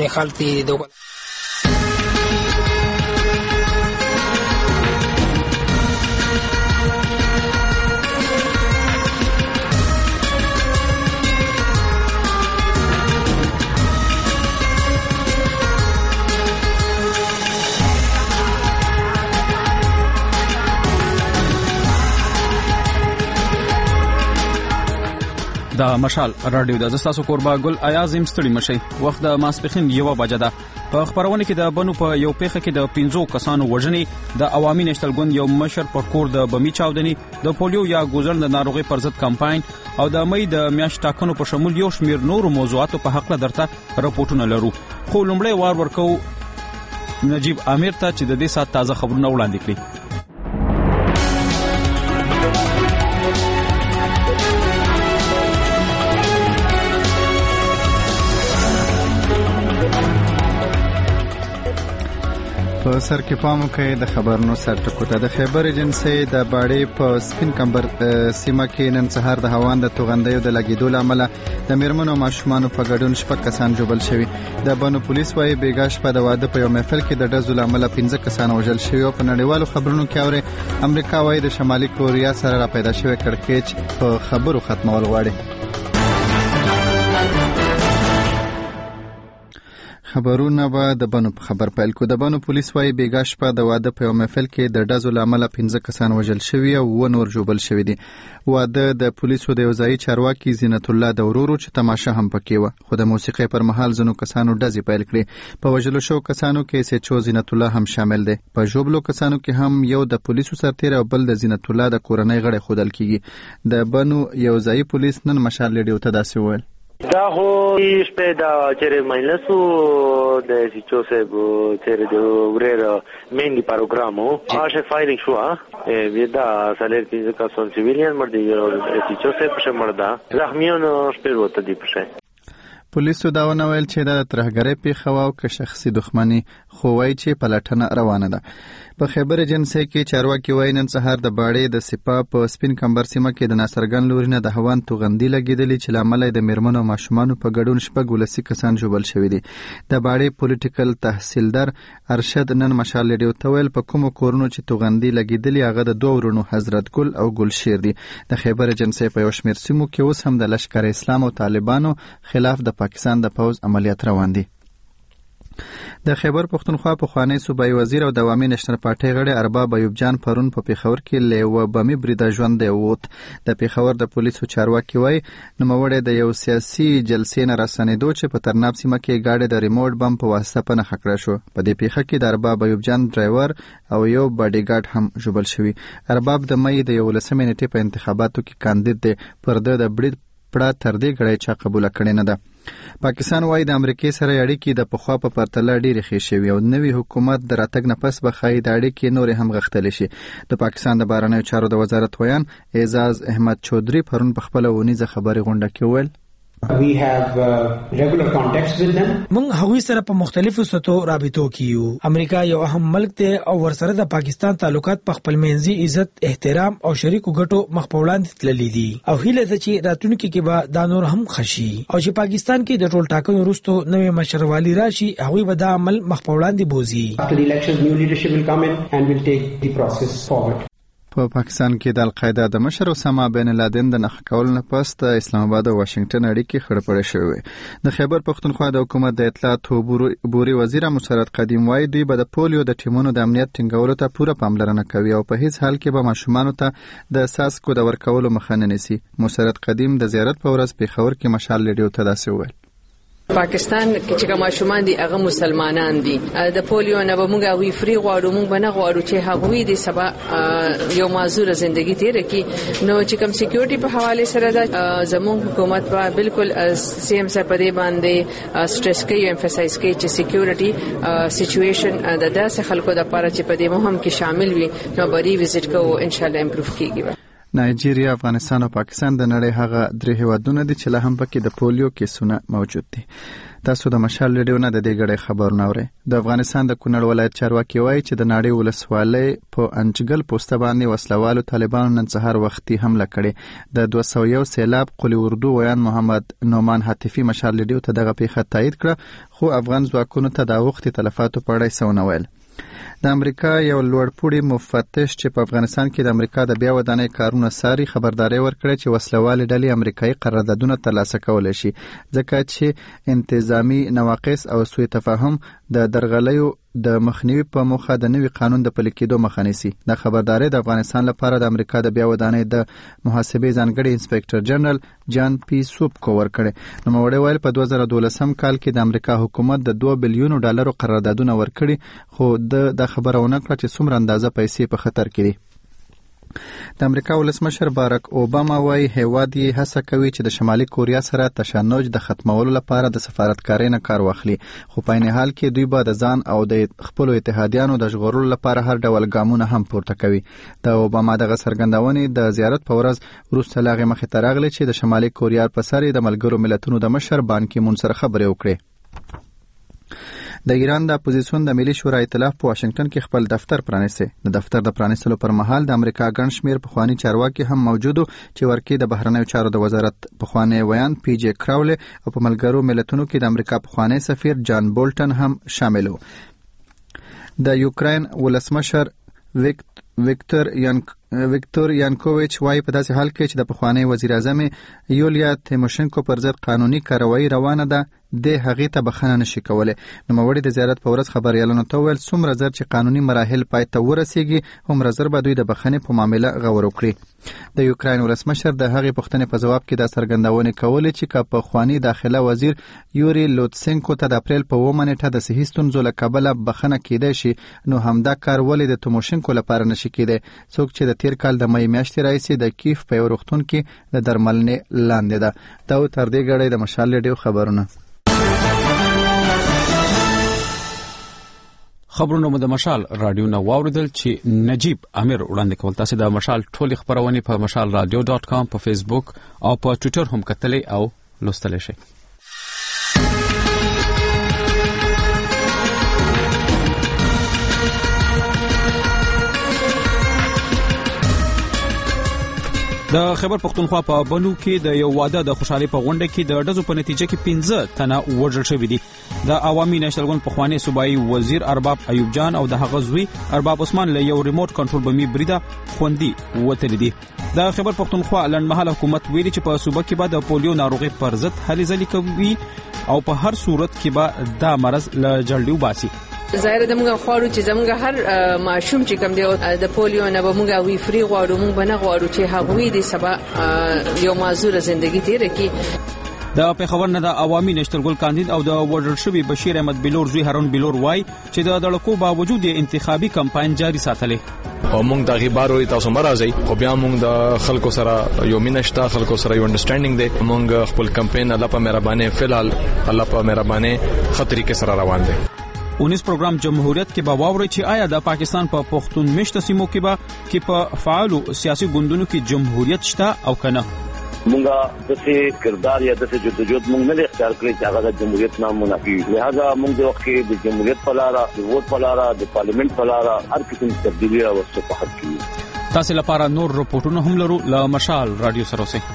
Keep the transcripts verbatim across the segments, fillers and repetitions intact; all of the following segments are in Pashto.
خالتي د دا مشال رادیو د زستاسو کوربا ګل ایازم ستړي مشي وخت د ماسپخین یو بجه ده. په خبرونه کې د بنو په یو پیخه کې د پنځو کسانو وژنې، د عوامي نشتل ګوند یو مشر پر کور د بمی چاودنی، د پولیو یا ګوزن د ناروغي پر ضد کمپاین او د مې د میاشت ټاکنو په شمول یو شمیر نور موضوعاتو په حق له درته راپورټونه لرو. خو لومړی وار ورکو نجیب امیر ته چې د دې سات تازه خبرونه وړاندې کړي. په سر کې پام وکړئ د خبرونو سر ټکو ته. د خیبر ایجنسي د باړې په سپین کمبر سیمه کې نن سهار د هوان د توغندیو د لګیدو لامل د میرمنو او ماشومانو په ګډون شپږ کسان ژوبل شوي. د بنو پولیس وايي بیګا شپه د واده په یو محفل کې د ډزو لامل پنځه کسان وژل شوي او په نړیوالو خبرونو کې اوري امریکا وايي د شمالي کوریا سره را پیدا شوی کړکېچ په خبرو ختمول غواړي. خبرونه به د بنو په خبر پیل کو. د بنو پولیس وايي بیګا شپه د واده په یو محفل کې د ډزو لامل پنځه کسان وژل شوي او و نور ژوبل شوي دي. واده د پولیسو د یوځای چارواکي زینت الله د ورورو چې تماشه هم پکې و، خو د موسیقۍ پر مهال ځینو کسانو ډزې پیل کړې. په وژلو شو کسانو کې سچو زینت الله هم شامل دی. په ژوبلو کسانو کې هم یو د پولیسو سرتیر او بل د زینت الله د کورنۍ غړي خودل کیږي. د بنو یوځای پولیس نن مشال لیډیو ته داسې وویل: دا خو شپه دا چې ماینسو د سیچو سه چې د ورېر مینلی پروګرامو هغه فایرینګ شو ا ودا سالر کې کا سون سیویلین مړ دی سیچو سه په مړ دا زخمیانو شپه وته دی په. پولیسو دا ونویل چې د ترهګرۍ پیښه او که شخصي دښمنی خو وایي چې پلټنه روانه ده. په خیبر ایجنسي کې چارواکي وایي نن سهار د باړې د سپا په سپین کمبر سیمه کې د ناصرګن لوري نه د هوان توغندي لګېدلې چې لامل د میرمنو او ماشومانو په ګډون شپږ ولسي کسان ژوبل شوي دي. د باړې پولیټیکل تحصیلدار ارشد نن مشال لیډیو ته ویل په کومو کورونو چې توغندي لګېدلې هغه د دوه ورونو حضرت ګل او ګلشیر دي. د خیبر ایجنسي په یو شمېر سیمو کې اوس هم د لشکر اسلام او طالبانو خلاف د پاکستان د پوز عملیات روان دي. د خیبر پښتونخوا پخوانی صوبایي وزیر او د عوامي نشنل پارټۍ غړی ارباب ایوب جان پرون په پیښور کې له یوه بمي بریده ژوندی ووت. د پیښور د پولیسو چارواکي وایي نوموړی د یو سیاسي جلسې نه راستنېدو چې په ترناب سیمه کې ګاډی د ریموټ بم په واسطه په نښه کړه شو. په دې پیښه کې د ارباب ایوب جان ډرایور او یو باډي ګارډ هم ژوبل شوي. ارباب د مې د یولسمې نیټې په انتخاباتو کې کاندید دی. پر ده د برید پړه تر دې ګړی چا قبوله کړې نه ده. پاکستان وايي د امریکای سره اړیکې د پخوا په پرتله ډېرې ښې شوي او نوي حکومت د راتګ نه پس به ښایي د اړیکې نورې هم غښتلې شي. د پاکستان د بهرنیو چارو د وزارت ویان اعزاز احمد چودھری پرون په خپله اونیزه خبري غونډه کې وویل: We have uh, regular contacts with them. موږ هغوی سره په مختلفو سطحو رابطو کې یو. امریکا یو اهم ملک دی او ورسره د پاکستان تعلقات په خپل منځي عزت، احترام او شریکو ګټو مخ په وړاندې تللي دي او هیله ده چې راتلونکي کې به دا نور هم خشي او چې پاکستان کې د ټول ټاکنو وروسته نوې مشروالي راشي، هغوی به دا عمل مخ په وړاندې بوزي. After the elections, new leadership will come in and will take the process forward. په پاکستان کې د القاعده د مشر اسامه بن لادن د نښه کولو نه پس د اسلام آباد او واشنگټن اړیکې خړپړې شوې. د خیبر پښتونخوا د حکومت د اطلاعات او بوري وزیر مسرت قدیم وايي دوی به د پولیو د ټیمونو د امنیت ټینګولو ته پوره پاملرنه کوي او په هیڅ حال کې به ماشومانو ته د ساسکو د ورکولو مخه نه نیسي. مسرت قدیم د زیارت په ورځ پیښور کې مشال لیډیو ته داسې وویل: پاکستان کې چې ماشومان دي هغه مسلمانان دي. د پولیو نه به موږ وی فری غواړو، موږ به نه غواړو چې هغوی د سبا یو معذور ژوندۍ تیر کړي. نو چې کوم سکیورټي په حواله سره د زموږ حکومت په بالکل سیم سره په دې باندې سټریس کوي، امفسایز کوي چې سکیورټي سچويشن د داسې خلکو د لپاره چې په دې مهم کې شامل وي نو بری وزټ کوو ان شاء الله امپروف کیږي. نایجیریا، افغانستان او پاکستان د نړۍ هغه درې هیوادونه دي چې لا هم پکې د پولیو کیسونه موجود دي. تاسو د مشال ریډیو نه د دې غړې خبرونه اورئ. د افغانستان د کونړ ولایت چارواکي وایي چې د ناړې ولسوالۍ په انچګل پوسټ باندې وسلوالو طالبانو نن سهار وختي حمله کړې. د دوه سوه یو سیلاب قلی اردو ویان محمد نومان حاتفي مشال ریډیو ته دغه پیښه تایید کړه، خو افغان ځواکونو ته د وختي تلفاتو په اړه څه ونه ویل. د امریکا یو لوړپوړي مفتش چې په افغانستان کې د امریکا د بیا ودانۍ کارونه ساري خبرداري ورکړه چې وسلوالې ډلې امریکایي قراردادونه ترلاسه کولی شي، ځکه چې انتظامی نواقص او سوء تفاهم د درغلیو د مخنیوي په موخه د نوي قانون د پلي کېدو مخه نیسي. د خبرداري د افغانستان لپاره د امریکا د بیا ودانۍ د محاسبې ځانګړي انسپکټر جنرال جان پی سوپکو ورکړي. نوموړي ویل په دوه زره دولسم کال کې د امریکا حکومت د دوه بلیونو ډالرو قراردادونه ورکړي، خو د خبره ونه کړه چې څومره اندازه پیسې په خطر کې دي. د امریکا ولسمشر باراک اوباما وايي هیواد یې هڅه کوي چې د شمالي کوریا سره تشنج د ختمولو لپاره د سفارتکارۍ نه کار واخلي، خو په عین حال کې دوی به د ځان او د خپلو اتحادیانو د ژغورلو لپاره هر ډول ګامونه هم پورته کوي. د اوباما دغه څرګندونې د زیارت په ورځ وروسته له هغې مخې ته راغلې چې د شمالي کوریا په سر د ملګرو ملتونو د مشر بان کی مون سره خبرې وکړې. د ایران د اپوزیسیون د ملي شورا ائتلاف په واشنگټن کې خپل دفتر پرانیسته. د دفتر د پرانیستلو پر مهال د امریکا ګڼ شمېر پخواني چارواکي هم موجود وو چې ورکې د بهرنیو چارو د وزارت پخوانی ویان پی جی کراولي او په ملګرو ملتونو کې د امریکا پخوانی سفیر جان بولټن هم شامل وو. د یوکرين ولسمشر ویکت ویکتور یانک ویکتور یانکوویچ وايي په داسې حال کې چې د پخوانی وزیر اعظم یولیا تیموشنکو پر ضد قانوني کاروایی روانه ده، د هغې ته بخښنه نشي کولی. نوموړي د زیارت په ورځ خبریالانو ته وویل څومره زر چې قانوني مراحل پای ته ورسیږي هومره زر به دوی د بخښنې په معامله غور وکړي. د یوکراین ولسمشر د هغې پوښتنې په ځواب کې دا څرګندونې کولې چې که پخواني داخله وزیر یوري لوتسنکو ته د اپریل په اوومه نیټه د صحي ستونزو له کبله بخښنه کیدای شي، نو همدا کار ولې د تیموشنکو لپاره نشي کیدای، څوک چې د تیر کال د مې میاشتې راهیسې د کیف په یو روغتون کې د درملنې لاندې ده. دا و تر دې غړې د مشال ریډیو خبرونه. خبرونه مو د مشال رادیو نه واوریدل چې نجیب امیر وړاندې کول. تاسو د مشال ټولې خبرونه په مشال رادیو ډاٹ کام په فیسبوک او په ټوئیټر هم کتلې او لوستلی شئ. د خیبر پختونخوا په بنو کې د یو واده د خوشحالي په غونډه کې د ډزو په نتیجه کې پنځه تنه وژل شوي دي. د عوامي نېشنل ګوند پخوانی صوبایي وزیر ارباب ایوب جان او د هغه زوی ارباب عثمان له یو ریموټ کنټرول بمي بریده خوندي وتلي دي. د خیبر پختونخوا لنډمهاله حکومت ویلي چې په صوبه کې به د پولیو ناروغي پر ضد هلې ځلې کوي او په هر صورت کې به دا مرض له جلدی وباسي. ظاهر د موږ خواړو چې زموږ هر ماشوم چې کوم دی د پولیو نه به موږ وی فری غواړو، موږ به نه غواړو چې هغوی د سبا یو معذوره ژوندۍ تیر کړي. د پیښور نه د عوامي نېشنل ګوند کاندید او د وژل شوي بشیر احمد بلور زوی هارون بلور وای چې د دړکو باوجود انتخابي کمپاین جاري ساتلې او موږ د غیبارو تاسو مرزي او بیا موږ د خلکو سره یو مینشتا خلکو سره یو انډرستانډینګ دی. موږ خپل کمپاین الله په مهرباني فلحال الله په مهرباني خطرې کې سره روان دي. اونیس پروګرام جمهوریت کې به واوري چې آیا د پاکستان په پا پښتون مشت سیمو کې به کې په فعالو سیاسي ګوندونو کې جمهوریت شته او کنه. مونږه د څه کردار یا د څه جدوجہد مونږ نه اختیار کړی چې هغه د جمهوریت نام منافي، لہذا مونږ د وخت کې د جمهوریت په لار د ووټ په لار د پارلیمنت په لار هر قسم تبدیلی راوستو په حق کې. تاسو لپاره نور رپورټونه هم لرو له مشال رادیو سره اوسئ.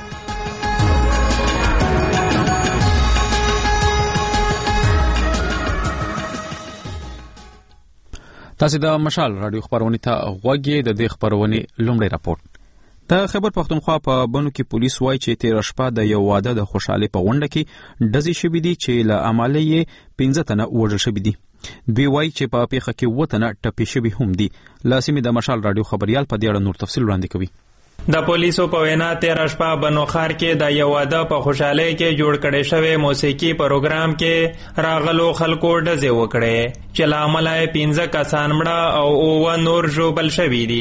تاسو د مشال رادیو خبرونه ته غوږی. د دې خبرونه لومړی راپورټ. د خیبر پختونخوا په بنو کې پولیس وایي چې تیر شپه د یو واده د خوشحالي په غونډه کې ډزې شوې دي چې له امله یې پنځه تنه وژل شوي دي. دوی وایي چې په پیښه کې اووه تنه ټپي شوي هم دي. له سیمې د مشال رادیو خبریال په دې اړه نور تفصیل وړاندې کوي. د پولیسو په وینا تیر شپه بنوخار کې د یو واده په خوشحالۍ کې جوړ کړي شوی موسیقي پروګرام کې راغلو خلکو ډزې وکړې چې له امله یې پنځه کسان مړه او اووه نور ژوبل شوي دي.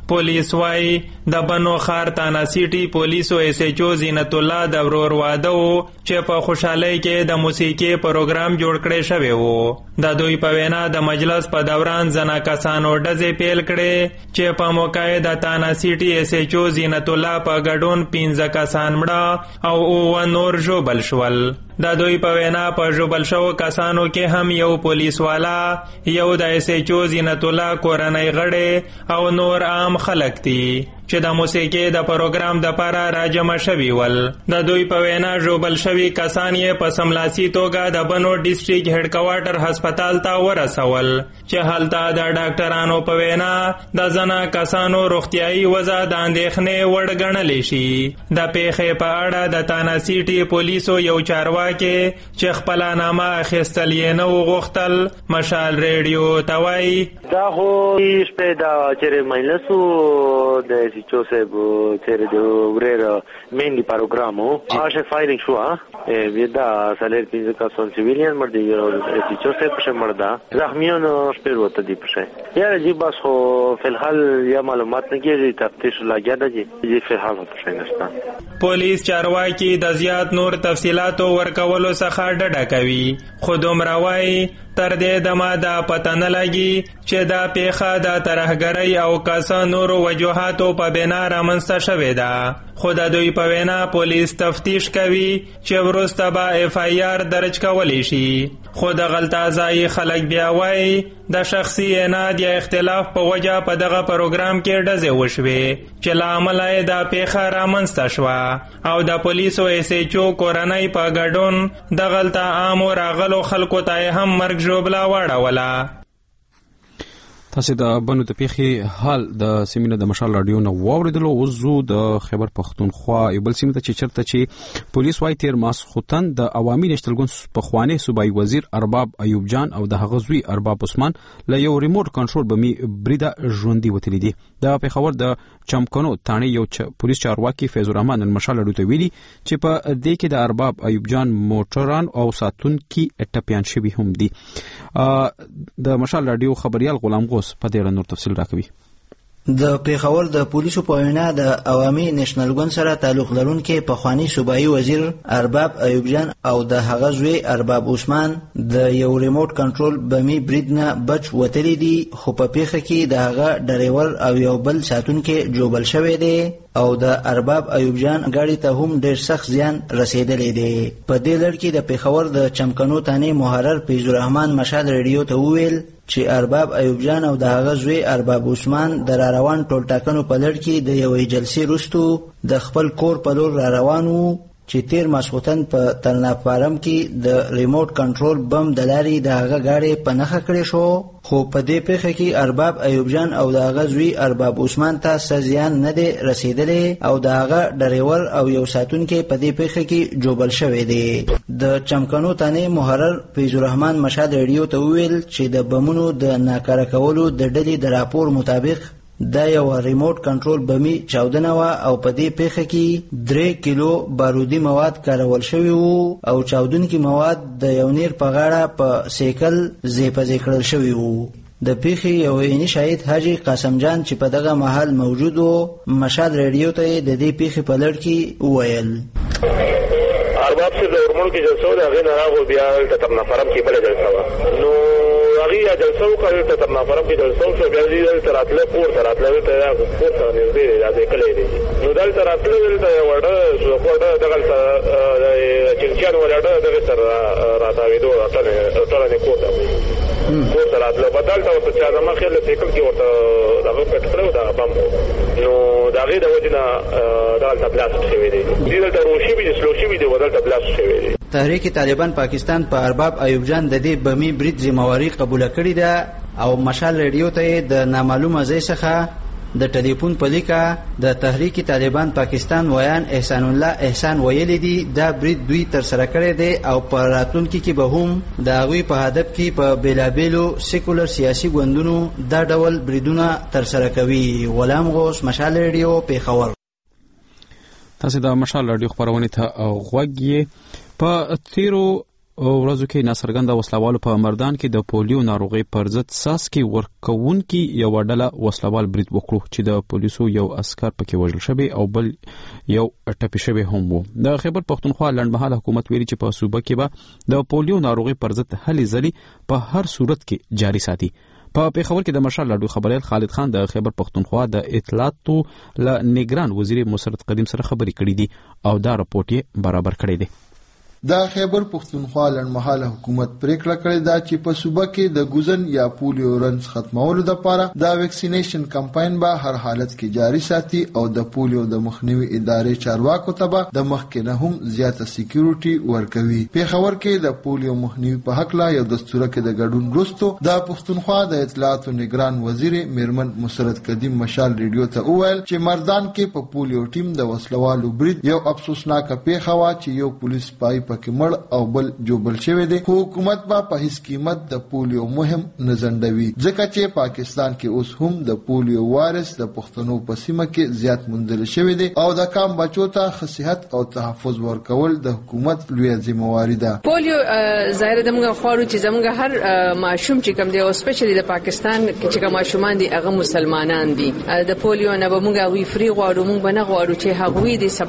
پولیس وايي د بنو خار تانا سیټي پولیسو ایس ایچ او زینت الله د ورور واده وو چې په خوشحالۍ کې د موسیقي پروګرام جوړ کړی شوی وو. د دوی په وینا د مجلس په دوران زنا کسانو ډزې پیل کړې چې په موقع د تانا سیټي ایس ایچ او زینت الله په ګډون پنځه کسان مړه او اووه نور ژوبل شول. د دوی په وینا په ژوبل شوو کسانو کې هم یو پولیس والا، یو د ایس ایچ او زینت الله کورنۍ غړی او نور عام خلک دي چې د موسیقي د پروګرام د پاره راجمع شوي ول. د دوی په وینا ژوبل شوي کسان یې په سملاسي توګه د بنو ډیسټریکټ هډ کوارټر هسپتال ته ورسول چې هلته د ډاکټرانو په وینا د زنا کسانو روغتیايي وضع د اندېښنې وړ ګڼلی شي. د پیښې په اړه د تانا سیټي پولیسو یو چارواکي چې خپله نامه اخیستل یې نه وغوښتل مشال ریډیو ته وایي دا خو شپې دا چېرې مجلسو د ایسیچو صاحب چېرې د ورېر مینلی پروګرام و هغه فایرینګ شوه بیا دا سالر پنځه کسان سیویلیان مړ دي ایسیچو صاحب پښې مړ ده زخمیان شپې ورته دي پښې یاره جی بس خو فلحال یا معلومات نه کېږي تفتیش لګیا ده جی جی فلحال پښې نشته. پولیس چارواکي د زیات نور تفصیلاتو ورکولو څخه ډډه کوي خو دومره وایي تر دې دمه دا پته نه لګي چې دا پیښه د ترهګرۍ او کاسه نورو وجوهاتو په بنا رامنځته شوې ده. خو د دوی په وینا پولیس تفتیش کوي چې وروسته به اف آی آر درج کولی شي. خو د غلطه ځایي خلک بیا وایي د شخصي عناد یا اختلاف په وجه په دغه پروګرام کې ډزې وشوې چې له امله یې دا پیښه رامنځته شوه او د پولیسو ایس ایچ او کورنۍ په ګډون د غلطه عامو راغلو خلکو ته هم مرګ ژوبله واړوله. تاسو د بنو د پیښې حال د سیمینه د مشال رادیو نو واوریدلو. اوس زو د خیبر پختونخوا یو بل سیمه ته چې چرته چې پولیس وايي تیر ماس خوتن د عوامي نېشنل ګوند په خوانی صوبایي وزیر ارباب ایوب جان او د هغه زوی ارباب عثمان له یو ریموټ کنټرول بمی بریده ژوندۍ وتلی دي. د پیښور د چمکنو تانه یو چ... پولیس چارواکي فیض الرحمن المشال رادیو ته ویلي چې په دې کې د ارباب ایوب جان موټران او ساتونکي ټپيان شوي هم دي. د مشال رادیو خبريال غلام غوث په دې اړه نور تفصیل راکوي. د پیښور د پولیسو په وینا د عوامي نېشنل ګوند سره تعلق لرونکي پخوانی صوبایي وزیر ارباب ایوب جان او د هغه زوی ارباب عثمان د یو ریموټ کنټرول بمی برید نه بچ وتلی دي خو په پیښه کې د هغه ډریور او یو بل ساتونکي جوبل شوی دی او د ارباب ایوب جان غاړي ته هم ډېر سخت زیان رسیدلی دی. په دې لړ کې د پیښور د چمکنو تانه محرر فیض الرحمن مشال ریډیو ته وویل چې ارباب ایوب جان او د هغه زوی ارباب عثمان د روان ټولټاکنو په لړ کې د یوې جلسې وروسته د خپل کور په لور را روان وو چې تیر ماسخوتن په تلنافارم کې د ریموټ کنټرول بم د لارې د هغه غاړې په نښه کړې شو. خو په دې پیښه کې ارباب ایوب جان او د هغه زوی ارباب عثمان ته څه زیان نه دی رسیدلی او د هغه ډریور او یو ساتونکی په دې پیښه کې جوبل شوی دی. د چمکنو تانه محرر فیض الرحمن مشال ریډیو ته وویل چې د بمونو د ناکاره کولو د ډلې د راپور مطابق دا یو ریموټ کنټرول بمی چاودنه وا او په دې پیښه کې درې کیلو بارودي مواد کارول شوی وو او چاودونکي مواد د یو نیر په غاړه په سیکل زیپزې کړل شوی وو. د پیښې یو عیني شاهد حاجی قاسم جان چې په دغه محل موجود وو مشال ریډیو ته د دې پیښې په لړ کې وویل ارباب سے ورمون کې جلسه ده غیر راغو بیا د ترنفرم کې بل جلسه وا نو هغه جلسه وکړه ته ترنفرم کې جلسه شو بیا دې تراتله پور تراتله ته پور ته نږدې راځي کله دې نو دل تراتله ته وړه شو وړه دغه چلچان وړه دغه سره راتاوي دوه ټنه ټنه کوټه پور تراتله بدل ته په چا ما خیال ته کوم کې ورته دغه پټکړو دا بم نو دا غي د وجنه دغه بلاست شوی دی دې ته روشي به سلوشي به ودل بلاست شوی دی. تحریک طالبان پاکستان په ارباب ایوب جان د دې بمی برید ذمہواری قبول کړې ده او مشال ریډیو ته د نامعلومه ځای څخه د ټلیفون په لیکه د تحریک طالبان پاکستان ویان احسان الله احسان ویلي دي دا برید دوی تر سره کړی دی او په راتلونکي کې به هم د هغوی په هدف کې په بیلابیلو سیکولر سیاسي ګوندونو دا ډول بریدونه تر سره کوي. غلام غوث مشال ریډیو پیښور. تاسو د مشال رادیو خبرونه ته غوږی په تیرو ورځو کې ناڅرګنده وسلوالو په مردان کې د پولیو ناروغي پر ضد څاڅکي ورکوونکي یو ډله وسلوال برید وکړو چې د پولیسو یو عسكر پکې وژل شوی او بل یو ټپي شوی هم وو. د خیبر پختونخوا لنډمهاله حکومت ویلي چې په صوبه کې به د پولیو ناروغي پر ضد هلې ځلې په هر صورت کې جاري ساتي. په پیښور کې د مشال لاډو خبريال خالد خان د خیبر پختونخوا د اطلاعاتو ل نگران وزیر مسرت قدیم سره خبرې کړې دي او دا راپورټ یې برابر کړی دی. د خیبر پختونخوا لنډمهاله حکومت پریکړه کړې ده چې په صوبه کې د ګوزن یا پولیو رنځ ختمولو لپاره د ویکسینیشن کمپاین به هر حالت کې جاري ساتي او د پولیو د مخنیوي ادارې چارواکو ته به د مخکې نه هم زیاته سکیورټي ورکوي. پیښور کې د پولیو مخنیوي په حق لا یو دستور کې د ګډون وروسته د پختونخوا د اطلاعاتو نگران وزیر میرمن مسرت قدیم مشال ریډیو ته وویل چې مردان کې په پولیو ټیم د وسلوالو برید یو افسوسناک پیښه وا چې یو پولیس پای پکې مړ او بل جوبل شوی دی. حکومت با په هیڅ قیمت د پولیو مهم نه ځنډوي ځکه چې پاکستان کې اوس هم د پولیو وارث د پښتنو په سیمه کې زیات موندل شوی دی او د کام بچو ته صحت او تحفظ ورکول د حکومت لوی ذمہواری ده. پولیو ظاهر دمغه خورو چې زمغه هر ماشوم چې کوم دی او سپیشلی د پاکستان کې چې کوم ماشومان دي هغه مسلمانان دي. د پولیو نه به موږ وی فری غواړو موږ نه غواړو چې هغه دې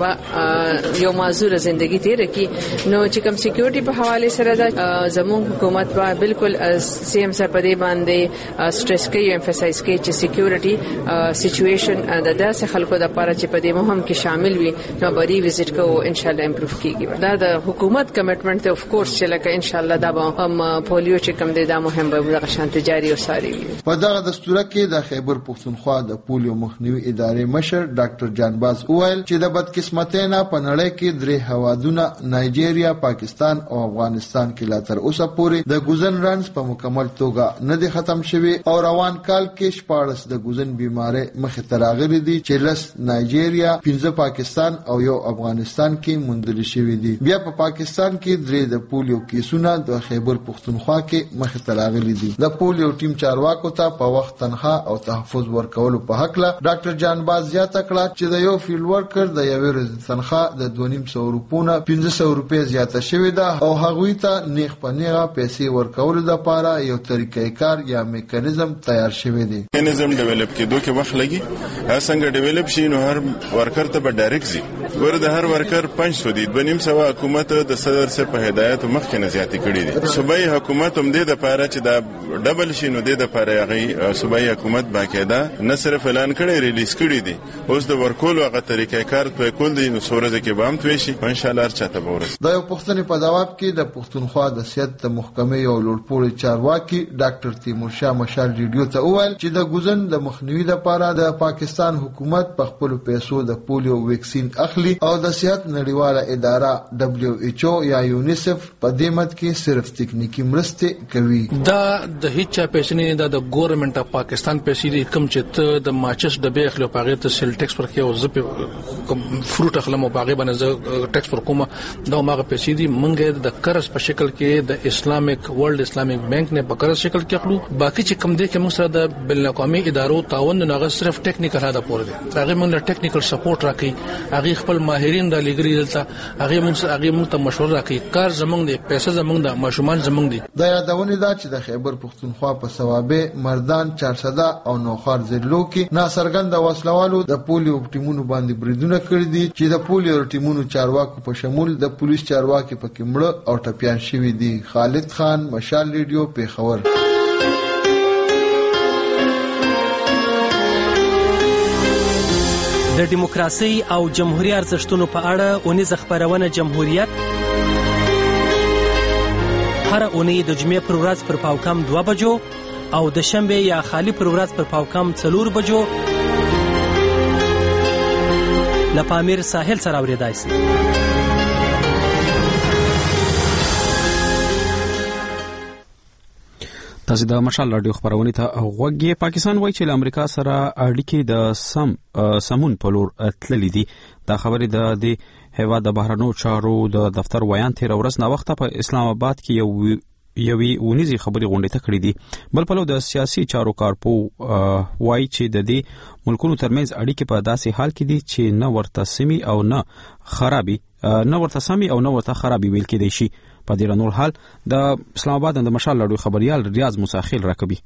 سبا یو معذور ژوندۍ تیر کی نو چې کوم سکیورټي په حواله سره د زموږ حکومت با بالکل سیم سره په دې باندې سټریس کوي امفسایز کوي چې سکیورټي سچويشن د داسې خلکو د لپاره چې په دې مهم کې شامل وي نو بری وزټ کوو ان شاء الله امپروف کیږي. دا د حکومت کمټمنټ ته اف کورس چې لکه ان شاء الله دا به هم پولیو چې کوم دی دا مهم به د شانت جاری او ساري وي. په دغه دستور کې د خیبر پختونخوا د پولیو مخنیوي ادارې مشر ډاکټر جانباز وویل چې د بدقسمتۍ نه په نړۍ کې درې هوادونه نایجیریا پاکستان او افغانستان کې لا تر اوسه پورې د ګوزن رنځ په مکمل توګه نه دی ختم شوی او روان کال کې شپاړس د ګوزن بیماری مخې ته راغلي دي چې لس نایجیریا پنځه پاکستان او یو افغانستان کې موندل شوی دي. بیا په پا پاکستان کې درې د پولیو کیسونه د خیبر پختونخوا کې مخې ته راغلي دي. د پولیو ټیم چارواکو ته په وخت تنخواه او تحفظ ورکولو په حق لا ډاکټر جانباز زیاته کړه چې د یو فیلډ ورکر د یوې ورځې تنخواه د دوه نیم سوه روپو نه پنځه سوه روپۍ زیاته شوې ده او هغوی ته نیغ په نیغه پیسې ورکولو لپاره یو طریقې کار یا میکانیزم تیار شوی دی. میکانیزم ډیولپ کېدو کې وخت لګي. هغه څنګه ډیولپ شي نو هر ورکر ته به ډایرکټ ځي. ور د هر ورکر پنځ سو دي دوه نیم سوه حکومت د صدر څخه په هدایت مخکې نه زیاتې کړې دي. صوبایي حکومت هم دې د پاره چې دا ډبل شي نو دې د پاره هغه صوبایي حکومت باقاعده نه صرف اعلان کړي ریلیز کړي دي. اوس د ورکول هغه طریقې کار په کول دي نو سورزه کې به هم توي شي ان شاء الله هر چاته ورس. دا یو پښتني په جواب کې د پښتونخوا د سیادت محکمې او لوړپوړي چارواکي ډاکټر تیمور شاه مشال ریډیو ته وویل چې د ګوزن د مخنیوي لپاره د پاکستان حکومت په خپل پیسو د پولیو ویکسین اخلي او د صحت نړیواله اداره دبليو ایچ او یا یونیسف په دې مد کې صرف تکنیکی مرسته کوي. دا د هیڅ پیسې نه ده د ګورنمنت اف پاکستان پیسې دي کوم چې ته د ماچس ډبې اخلي په هغه ته سیل ټیکس ورکې او زپ فروټ اخلم او هغه باندې ټیکس ورکوم دا ماغه پیسې دي مونږه د قرض په شکل کې د اسلامیک ورلد اسلامیک بانک نه په قرض شکل کې اخلو. باقي چې کوم دي کې موږ سره د بین الاقوامي ادارو تعاون نه غو صرف ټیکنیکل هدا پور دي. هغه موږ ټیکنیکل سپورټ راکړي هغه خپل ماهرین د لګري دلته هغه موږ هغه موږ ته مشوره راکړي کار زمونږ دي پیسې زمونږ د ماشومان زمونږ دي. دا یادونه ده چې د خیبر پختونخوا په ثوابه مردان چارسده او نوخار ضلعو کې ناڅرګند وسلوالو د پولیو ټیمونو باندې بریدونه کړی دي چې د پولیو ټیمونو چارواکو په شمول د پولیس چارواکي پکې مړه او ټپيان شوی دي. خالد خان مشال ریډیو پیښور. د دیموکراسي او جمهوریت ارزښتونو په اړه اونیزه خبرونه جمهوریت هر اونۍ د جمعې پر ورځ پر پاوکم دوه بجو او د شنبه یا خالی پر ورځ پر پاوکم څلور بجو لپامیر ساحل سره اوریدای شي. تاسو د مشال رادیو خبرونه ته غوږی. پاکستان وایي چې امریکا سره اړیکې د سم سمون په لور تللې دي. دا خبره د د هیواد د بهرنیو چارو د دفتر ویان تیر ورځ نا وخت په اسلام آباد کې یو یوې ونیزي خبري غونډه ته کړې دي. بل په لور د سیاسي چارو کارپو وایي چې د دې ملکونو ترمنځ اړیکې په داسې حال کې دي چې نه ورته سمي او نه خرابي نه ورته سمي او نه ورته خرابي ویل کېدای شي. په دې نور حال د اسلام آباد د مشال لړو خبريال ریاض مساخیل راکبي.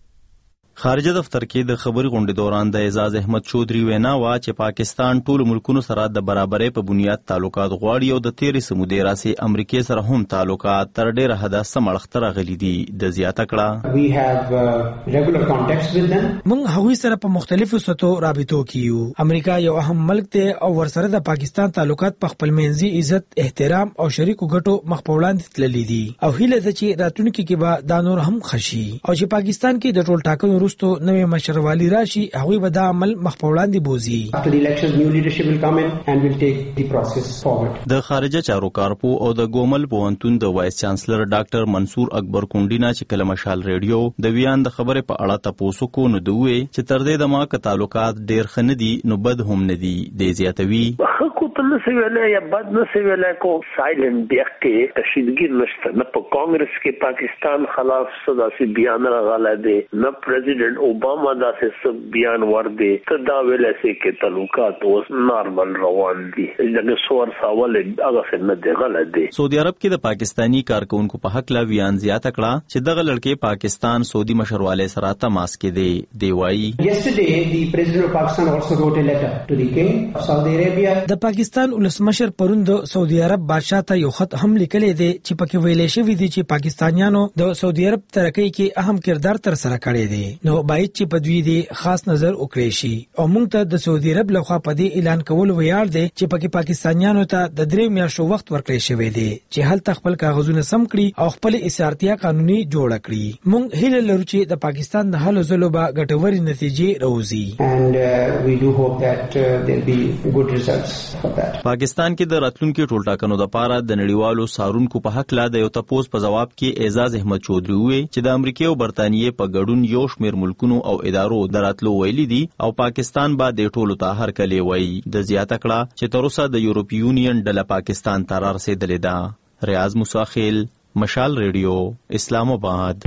خارجه دفتر کې د خبري غونډې دوران د اعزاز احمد چودري وینا وا چې پاکستان ټول ملکونو سره د برابرۍ په بنیاد تعلقات غواړي او د تیرې سمودې راسي امریکای سره هم تعلقات تر ډیره حده سمړښت راغلي دي. د زیاته کړه we have uh, regular contacts with them. موږ هغوی سره په مختلفو سطحو رابطو کې یو. امریکا یو اهم ملک دی او ورسره د پاکستان تعلقات په خپل منځي عزت احترام او شریکو ګټو مخ په وړاندې تللي دي او هیله ده چې راتلونکي کې به دا نور هم خشي او چې پاکستان کې د ټول ټاکنو وروسته نوې مشروالی راشي هغوی به دا عمل مخ په وړاندې بوزي. After the elections, new leadership will come in and will take the process forward. د خارجه چارو کارپو او د ګومل پوهنتون د وایس چانسلر ډاکټر منصور اکبر کونډینا چې کله مشال ریډیو د ویان د خبرې په اړه تاسو کو نو دوی چې تر دې د ما ک تعلقات ډیر خندي نو بد هم ندي. د زیاتوي خو تل څه ویلې یا بد نه څه ویلې کو سایلنت بیا کې تشدید نشته نه په کانګرس کې پاکستان خلاف صدا سي بیان راغله دي نه پریزیډنټ اوباما دا څه بیان ورده ته دا ویلې سي کې تعلقات اوس نارمل روان دي دغه سوار سوال هغه څه نه دی غلط دي. سعودي عرب کې د پاکستانی کارکونکو په حق لا ویان زیاته کړه چې دغه لړکې پاکستان سعودي مشرواله سره تماس کې دی دی وایي. Yesterday the president of Pakistan also wrote a letter to the king of Saudi Arabia. د پاکستان ولسمشر پرون د سعودي عرب بادشاہ ته یو خط هم لیکلې دی چې پکې ویلې شوی دی چې پاکستانیانو د سعودي عرب ترقۍ کې اهم کردار تر سره کړی دی نو باید چې په دوی دی خاص نظر وکړي شي او موږ ته د سعودي عرب لخوا په دې اعلان کول ویاړ دی چې پکې پاکستانیانو ته د درې میاشتو وخت ورکړی شوی دی چې هلته خپل کاغذونه سم کړي او خپل اسارتیا قانوني جوړ کړي. موږ هیله لرو چې د پاکستان د هلو ځلو به ګټورې نتیجې راوځي and uh, we do hope that uh, there'll be good results for that. پاکستان کې د راتلونکو ټولټاکنو لپاره د نړیوالو سارونکو په حق لا د یو تپوس په جواب کې اعزاز احمد چودري وی چې د امریکا او برتانیې په ګډون یو شمېر ملکونو او ادارو دراتلو ویلي دي او پاکستان به د ټولو ته هر کله وی د زیاته کړه چې تر اوسه د یورپی یونین ډله پاکستان ته رسیدلې ده. ریاض مساخیل مشال ریډیو اسلام آباد.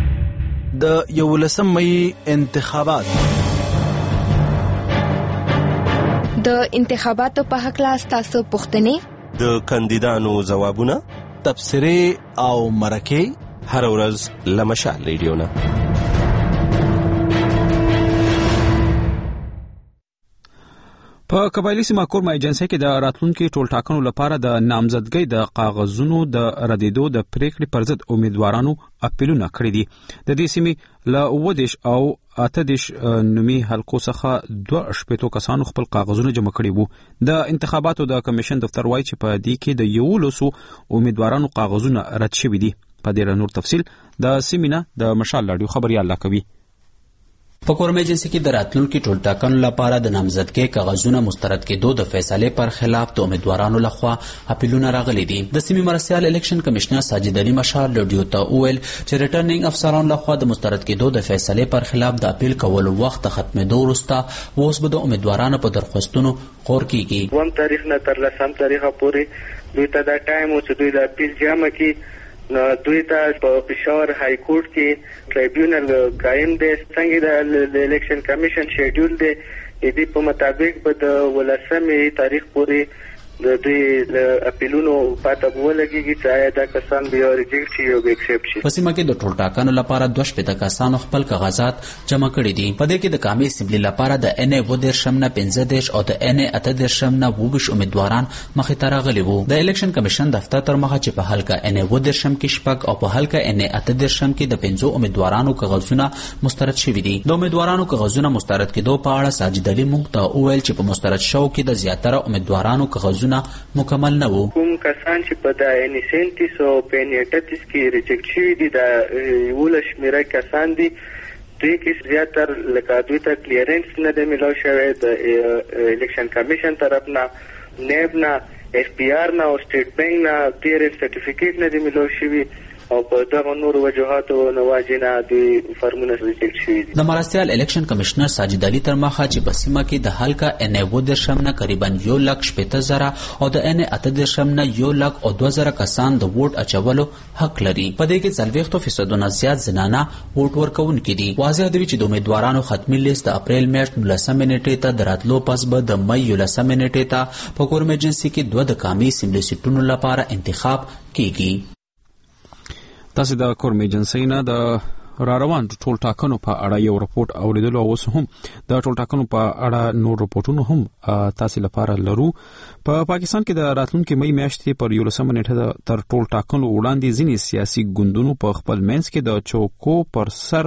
د یولسم مې انتخابات د انتخاباتو په حق لا تاسو پوښتنې د کاندیدانو ځوابونه تبصرې او مرکې هر ورځ له مشال ریډیو نه. په قبایلی سیمه کورما ایجنسی کې د راتلونکي ټولټاکنو لپاره د نامزدګۍ د کاغذونو د ردیدو د پریکړې پر ضد امیدوارانو اپیلونه کړي دي. د دې سیمې له ودیش او اتدیش نومي حلقو څخه دوه شپېتو کسانو خپل کاغذونه جمع کړي وو. د انتخاباتو د کمیشن دفتر وایي چې په دې کې د یولسو امیدوارانو کاغذونه رد شوي دي. په دې نور تفصیل د سیمینه د مشال لاډیو خبريال لا کوي. په کورم ایجنسی کې د راتلونکي ټولټاکنو لپاره د نامزدګۍ کاغذونه مسترد کېدو د فیصلې پر خلاف د امیدوارانو لخوا اپیلونه راغلي دي. د سیمې مرستیال الیکشن کمشنر ساجد علي مشال ریډیو ته وویل چې ریټرنینګ افسرانو لخوا د مسترد کېدو د فیصلې پر خلاف د اپیل کولو وخت ختمېدو وروسته اوس به د امیدوارانو په درخواستونو غور کیږي. وم تاریخ نه تر لسم تاریخ پورې دوی ته دا ټایم و چې دوی د اپیل جمع کړي. دوی ته په پېښور های کورټ کې ټریبیونل قائم دی. څنګه د الیکشن کمیشن شیډول دی د دې په مطابق به د ولسمې تاریخ پورې د دوی اپیلونو پاته ولګيږي چې آیا دا کسان بیا ریجیکټ شي او ایکسپټ شي. په سیمه کې د ټولټاکنو لپاره دوه شپېته کسانو خپل کاغذات جمع کړي دي. په دې کې د کامې اسمبلی لپاره د ان ای و درشم نه پنځه دېرش او د ان ای اته درشم نه اووه ویشت امیدواران مخې ته راغلي وو. د الیکشن کمیشن دفتر تر مخه چې په حلقه ان ای و درشم کې شپږ او په حلقه ان ای اته درشم کې د پنځو امیدوارانو کاغذونه مسترد شوي دي. د امیدوارانو کاغذونه مسترد کېدو په اړه ساجد علي موږ ته وویل چې په مسترد شو کې د زیاتره امیدوارانو کاغذونه مکمل نه وو. کوم کسان چې په د انیسنټیس او پینیټیس کې ریجیکټ شوي دي دا ولش میرا کسان دي دوی کې زیاتره لکه دوی ته کلیرنس نه دی ملو شوی د الیکشن کمیشن طرف نه نیب نه اف پی آر نه او سټیټ بانک نه کلیرنس سرټیفیکیټ نه دی ملو شوی او په دغه نور وجوهاتو نواجنه د فرمونه ریجیکټ شوي دي. د مرستیال الیکشن کمشنر ساجد علي تر مخه چې په سیمه کې د حلقه ان ای و درشم نه قریبا یو لک شپېته زره او د ان ای اته درشم نه یو لک او دوه زره کسان د ووټ اچولو حق لري. په دې کې څلوېښتو فیصدونه زیات زنانه ووټ ورکوونکي دي. واضح دی چې د امیدوارانو ختمي لیست د اپریل میاشت نولسمې نیټې ته د راتلو پس به د مۍ یولسمې نیټې ته په کورم ایجنسي کې دوه د کامې اسمبلي سیټونو لپاره انتخاب کیږي. تاسو د کورم ایجنسی نه د را روان ټول ټاکنو په اړه یو رپورت اوریدلو او اوس هم د ټول ټاکنو په اړه نور رپورټونه هم تاسو لپاره لرو. په پاکستان کې د راتلونکي مې میاشتې پر یولسمه نیټه تر ټول ټاکنو وړاندې ځینې سیاسي ګوندونو په خپل منځ کې د چوکو پر سر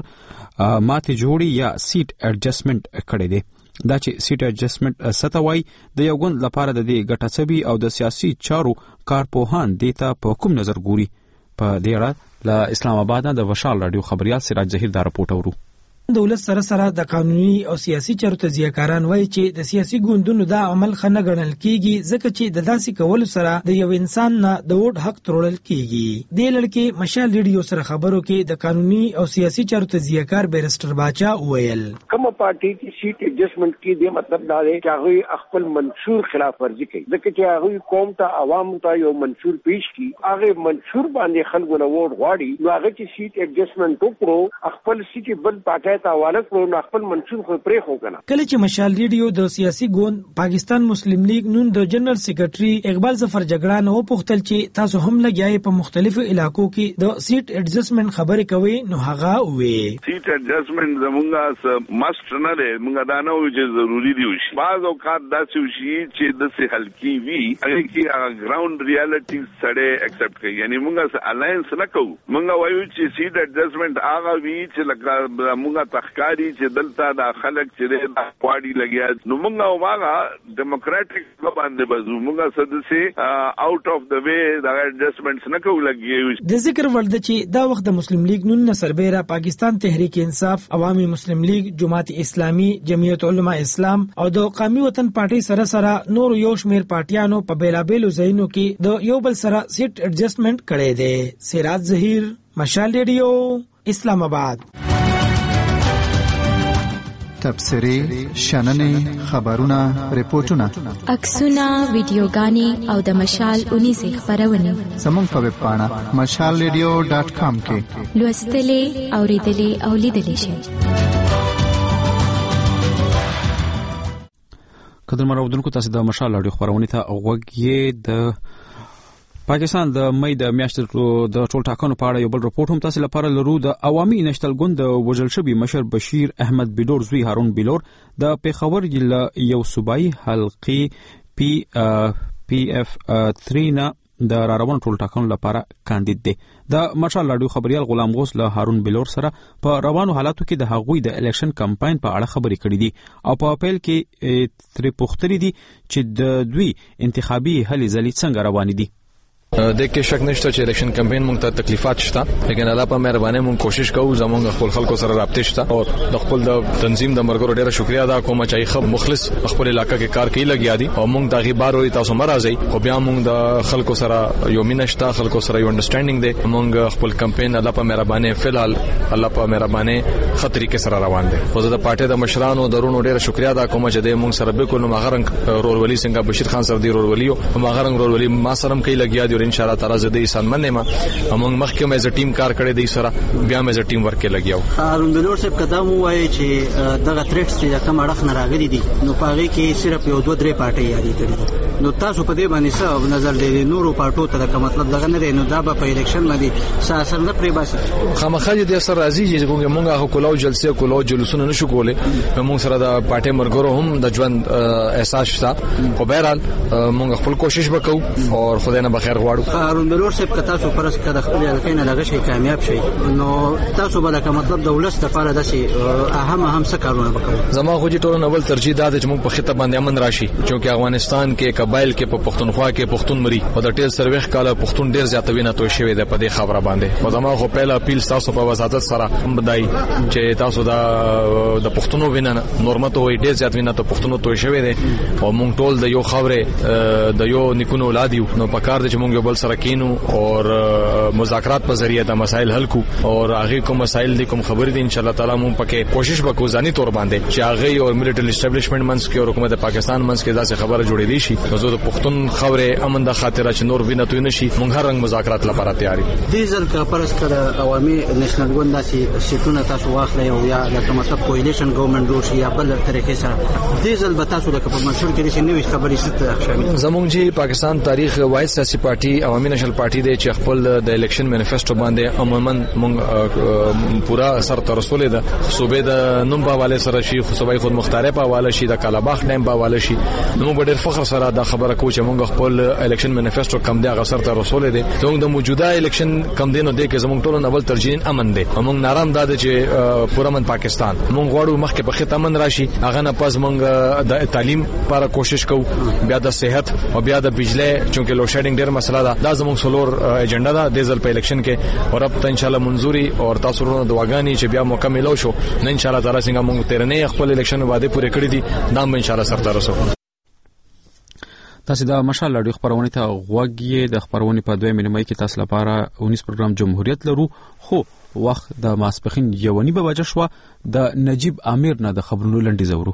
ماته جوړي یا سیټ اډجسټمنټ کړی دی. دا چې سیټ اډجسټمنټ ستوي د یو ګوند لپاره د دې ګټڅبي او د سیاسي چارو کارپوهان دیتا په کوم نظر ګوري. په دې اړه له اسلام آباد د وشال رادیو خبريال سراج ظهیر دا راپورټ اورو. دولت سره سره د قانوني او سیاسي چارو تجزیه‌کاران وایي چې د سیاسي ګوندونو دا عمل خنه ګڼل کیږي ځکه چې د داسې کول سره د یو انسان نه د ووټ حق ترول کیږي. د لړکې مشال ریډیو سره خبرو کې د قانوني او سیاسي چارو تجزیه‌کار بیرستر باچا وویل کوم پارټي چې سیټ اډجسټمنټ کې د مطلب دا دی چې هغه خپل منشور خلاف ورزي کوي ځکه چې هغه قوم ته عوام ته یو منشور پیش کی هغه منشور باندې خلکو نه ووټ غواړي نو هغه چې سیټ اډجسټمنټ وکړو خپل سیټ بل پټه ته حواله کړو نو خپل منشور خو پرې خو کنه. کله چې مشال ریډیو د سیاسي ګوند پاکستان مسلم لیگ نون د جنرال سیکریټري اقبال ظفر جګړه نو پوښتل چې تاسو هم لګیاي په مختلفو علاقو کې د سیټ اډجسټمنټ خبرې کوي نو هغه وې سیټ اډجسټمنټ زمونږه مست نه دی مونږه دا نه وي چې ضروری دی وشي بعض اوقات داسې وشي چې د سه حلقي وی هغه کې هغه ګراوند ریالټي سره اکسپټ کوي یعنی مونږه الاینس نه کوو مونږه وایو چې سیټ اډجسټمنټ هغه وی چې لکه مونږه تخکاری چې دلته د خلک چې د پاډي لګیا نو مونږه واغه ډیموکراټک باندې بزو مونږه سدسي آوټ اف د وی دا اډجسټمنټس نه کوو لګي. د ذکر ولده چې دا وخت د مسلم لیگ نون سربېره پاکستان تحریک انصاف عوامي مسلم لیگ جماعت اسلامي جمعیت علما اسلام او د قومي وطن پارټي سره سره نور یو شمیر پارټیانو په بیلابېلو ځایونو کې د یو بل سره سیټ اډجسټمنټ کړي دي. سراج ظهیر مشال ریډیو اسلام آباد. تبصری شننې خبرونه ریپورتونه عکسونه ویډیوګانې او د مشال اونیزه خبرونه زموږ په ویب پاڼه مشال ریډیو ډاټ کام کې لوستلې اوریدلې او لیدلې شئ. قدر مرودونکو تاسو د مشال رادیو خبرونه ته وګورئ. د پاکستان د مې د میاشتې د ټول ټاکنو په اړه یو بل رپورټ هم تاسو لپاره لرو. د عوامي نېشنل ګوند د وژل شوی مشر بشیر احمد بلور زوی هارون بلور د پیښور یو صوبایي حلقې پی پی اف تھری نه د راروان ټول ټاکنو لپاره کاندید دی. د مشال رادیو خبريال غلام غوث له هارون بلور سره په روانو حالاتو کې د هغوی د الیکشن کمپاین په اړه خبرې کړې دي او په اپریل کې تر پوښتنې دي چې د دوی انتخابي هلې ځلې څنګه روان دي. د کې شک نشته چې الیکشن کمپاین مونږ ته تکلیفات شته لیکن الله په مهرباني مونږ کوشش کوو زمونږ خپل خلکو سره رابطه شته او د خپل د تنظیم د مرګرو ډیره شکریا ادا کوم چې خپ مخلص خپل علاقې کې کار کوي لګیا دي او مونږ دغه بار وي تاسو مرزي خو بیا مونږ د خلکو سره یو مینشته خلکو سره یو انډرستانډینګ دی مونږ خپل کمپاین الله په مهرباني فلحال الله په مهرباني خطرې کې سره روان دي. خو زه د پارټي د مشرانو درونو ډیره شکریا ادا کوم چې د مونږ سره به کوم مغرنګ رورولي څنګه بشیر خان سره دی رورولي او مغرنګ رورولي ما سره کوي لګیا دي او ان شاء الله تعالی زه انسان مننه موږ مخکې مې ز ټیم کار کړی دی سره بیا مې ز ټیم ورک لګیاو. هارون بلور صاحب قدم وایي چې دغه تریټس چې کوم اړخ نه راغلي دي نو پاره کې صرف یو دوه درې پارټي یادې کړي نو تاسو په دې باندې څه نظر دی نورو پارټو ته کوم مطلب دغه نه دی نو دا په الیکشن باندې ساسر نه پری باسي خامخا دې اثر راځي چې موږ هغه کولاو جلسه کولاو جلوسونه نشو کولای موږ سره د پارټي مرګرو هم د ژوند احساس شته خو بهرحال موږ خپل کوشش وکړو او خدای نه بخیر غواړو. هارون بلور صاحب که تاسو پرس کده خپل یقین لږ شي کامیاب شي نو تاسو به دا مطلب د ولست لپاره د شي اهم اهم څه کارونه وکړو. زما خو چې ټول نوول ترجیح ده چې موږ په خطه باندې امن راشي چې افغانستان کې قبایل کې په پښتونخوا کې پښتون مري او د ټیل سرویخ کاله پښتون ډیر زیاتوي نه توي شوی د په دې خبره باندې خو زما خو پهلا اپیل تاسو په وساتت سره هم بدای چې تاسو دا د پښتونو ویننه نورمته وي ډیر زیات ویننه ته پښتونو توي شوی دي او موږ ټول د یو خبره د یو نیکونو اولاد یو نو پکار دي چې موږ بل سره کینو او مذاکرات په ذریعہ د مسائل حل کو او هغه کوم مسائل دي کوم خبر دي ان شاء الله تعالی موږ پکې کوشش وکړو ځاني تور باندې چې هغه او ملټری اسټابلیشمنت منځ کې او حکومت پاکستان منځ کې داسې خبره جوړې دي شي نو زه د پښتون خبره امن د خاطر چې نور وینه توی نشي مونږ هر رنګ مذاکرات لپاره تیار یو. دې ځل کا پرس کړه عوامي نېشنل ګوند داسې سیټونه تاسو واخلئ او یا لکه مطلب کولیشن ګورنمنت جوړ شي یا بل طریقې سره دې ځل به تاسو د په منشور کې چې نوې خبرې ست شامل زمونږ چې پاکستان تاریخ واحد سیاسي پارټي عوامي نېشنل پارټي دی چې خپل د الیکشن مینیفیسټو باندې عموما مونږ پورا سر تر رسولې ده صوبې د نوم په حواله سره شي صوبې خود مختاره په حواله شي د کالاباغ ډیم په حواله شي نو موږ ډېر فخر سره دا خبره کوو چې مونږ خپل الیکشن مینیفیسټو کم دی هغه سر تر رسولې ده زموږ د موجوده الیکشن کم دی نو دی کې زموږ ټول اول ترجیح امن دی مونږ نارام ده چې پورا من پاکستان مونږ غواړو مخکې په خته امن راشي هغه نه پس مونږ د تعلیم لپاره کوشش کوو بیا د صحت او بیا د بجلی چونکه لوډ شیډینګ ډېر مسله ده دا زموږ سولور ایجنډا ده د ځل په الیکشن کې او رب ته ان شاء الله منزوري او تاسو ورونو دعاګانې چې بیا مکمل شو نه ان شاء الله تعالی څنګه مونږ تیرنې خپل الیکشن وعده پوره کړې دي دا به ان شاء الله سره رسو. تاسو د مشال لړۍ خبرونه ته غوږی د خبرونه په دوه ملي مې کې تاسو لپاره اونیس پروګرام جمهوریت لرو خو وخت د ماسپخین یونی به وجه شو د نجیب امیر نه د خبرونو لنډي زورو.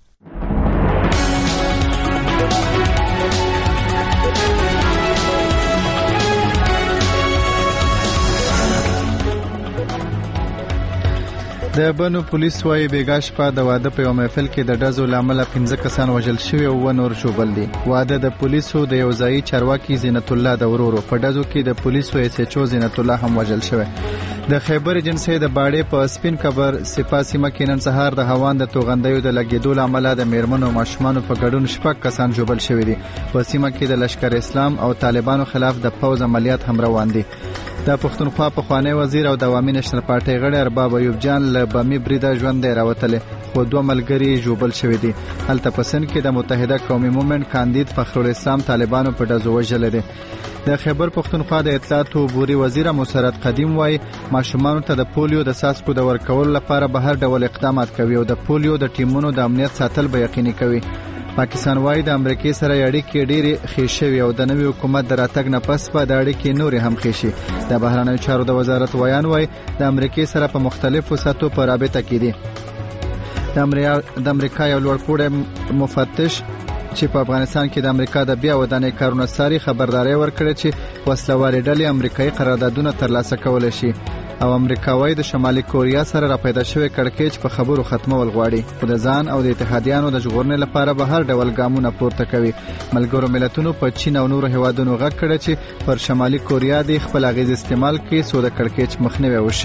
د بنو پولیس وايي بیګا شپه د واده په یو محفل کې د ډزو لامل پنځه کسان وژل شوي او نور ژوبل دي. واده د پولیسو د یو ځای چارواکي زینت الله د ورورو په ډزو کې د پولیسو ایس ایچ او زینت الله هم وژل شوی. د خیبر ایجنسی د باړې په سپین کبر سپاسیمه کې نن سهار د هوان د توغندیو د لګیدو لامل د میرمنو او ماشومانو په ګډون شپږ کسان ژوبل شوي دي. په سیمه کې د لشکر اسلام او طالبانو خلاف د پوز عملیات هم روان دي. د پښتونخوا په خوانی وزیر او د عوامي نېشنل پارټي غړي ارباب ایوب جان له بمی بریده ژوند راوتلې خو دوه ملګري ژوبل شوي دي. هلته په سند کې د متحده قومي مومنت کاندید فخرالاسلام طالبانو په ډزو وژل دي. د خیبر پښتونخوا د اطلاعات او بوري وزیر مسرت قدیم وای ماشومانو ته د پولیو د ساسکو د ورکول لپاره به هر ډول اقدامات کوي او د پولیو د ټیمونو د امنیت ساتل به یقیني کوي. پاکستان وايي د امریکای سره اړیکې ډېرې ښې شوي او د نوي حکومت د راتګ نه پس به د اړیکې نورې هم ښې شي. د بهرنیو چارو د وزارت ویان وايي د امریکای سره په مختلفو سطحو په رابطه کې دي. د امریکا یو لوړپوړی مفتش چې په افغانستان کې د امریکا د بیا ودانۍ کارونو ساري خبرداري ورکړه چې وسلواري ډلې امریکایي قراردادونه ترلاسه کولای شي او امریکاوی د شمالي کوریا سره را پیدا شوی کړکېچ په خبرو ختمول غواړي خو د ځان او د اتحادیانو د ژغورنې لپاره به هر ډول ګامونه پورته کوي. ملګرو ملتونو په چین او نورو هیوادونو غږ کړی چې پر شمالي کوریا د خپل اغیز استعمال کې سو د کړکېچ مخنیوي وشي.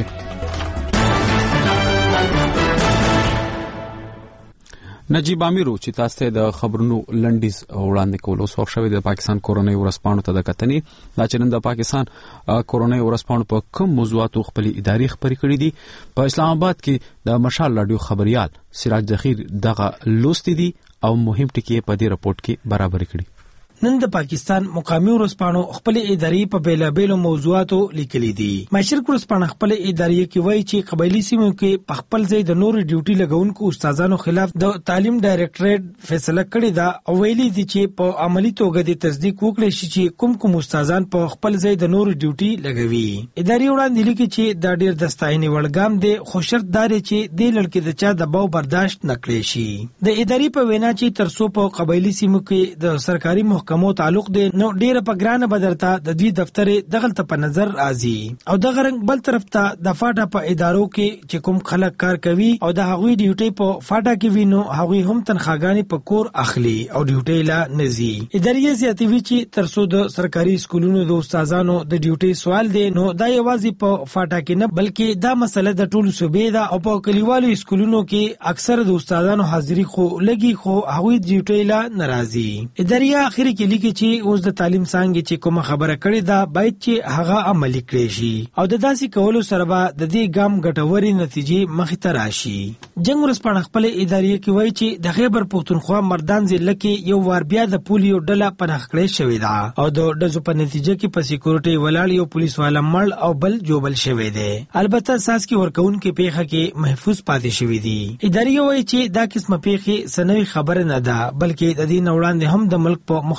نجیب امیرو چې تاسو ته د خبرونو لنډیز وړاندې کولو سوخ شوی د پاکستان کورونی ورسپانو ته د کتنې دا چې نن د پاکستان کورونی ورسپانو په کوم موضوعاتو خپل اداري خبرې کړې دي. په اسلام آباد کې د مشال رادیو خبريال سراج ذخیر دغه لوستي دي او مهم ټکي په دې رپورت کې برابر کړي. نن د پاکستان مقامی ورسپانو خپل اداري په بیلابېلو موضوعاتو لیکلي دي. مشرق ورسپانو خپل اداري کې وایي چې قبایلی سیمو کې په خپل ځای د نور ډیوټي لګونکو استادانو خلاف د تعلیم ډایریکټریټ فیصله کړې ده او ویلي دي چې په عملی توګه د تصدیق وکړي شي چې کوم کوم استادان په خپل ځای د نور ډیوټي لګوي. اداري وړاندې لیکي چې دا ډیر د ستاینې وړ دی خو شرط دا دی چې د لړکې د چا دباو برداشت نکړي شي. د اداري په وینا چې ترڅو په قبایلی سیمو کې د سرکاري محکمو تعلق دی نو ډیره په ګرانه بدرته د دوی دفتر دغلت په نظر راځي او دغه رنګ بل طرف ته د فاټا په ادارو کې چې کوم خلک کار کوي او د هغوی ډیوټي په فاټا کې وینو هغوی هم تنخواګانې په کور اخلي او ډیوټي لا نزي. اداري زیاتوي چې ترڅو د سرکاري سکولونو د استادانو د ډیوټي سوال دی نو دا یوازې په فاټا کې نه بلکې دا مسله د ټولو صوبې ده او په کلیوالو سکولونو کې اکثر د استادانو حاضری خو لګي خو هغوی ډیوټي لا ناراضي. اداري اخر کې لیکي چې اوس د تعلیم څنګه چې کومه خبره کړې ده باید چې هغه عملي کړي شي او د داسې کولو سره به د دې ګام ګټوري نتیجې مخې ته راشي. جنگ ورسپانه خپل اداري کې وایي چې د خیبر پښتونخوا مردان ضلع کې یو وار بیا د پولیو ډله پناه کړې شوې ده او د ډزو په نتیجه کې په سکیورټي ولاړ یو پولیس والا مړ او بل جوبل شوی دی. البته ساس کې ورکون کې پیخه کې محفوظ پاتې شوی دی. اداري وایي چې دا قسمه پیخه سنوي خبره نه ده بلکې د دې نوړاندې هم د ملک په مختلف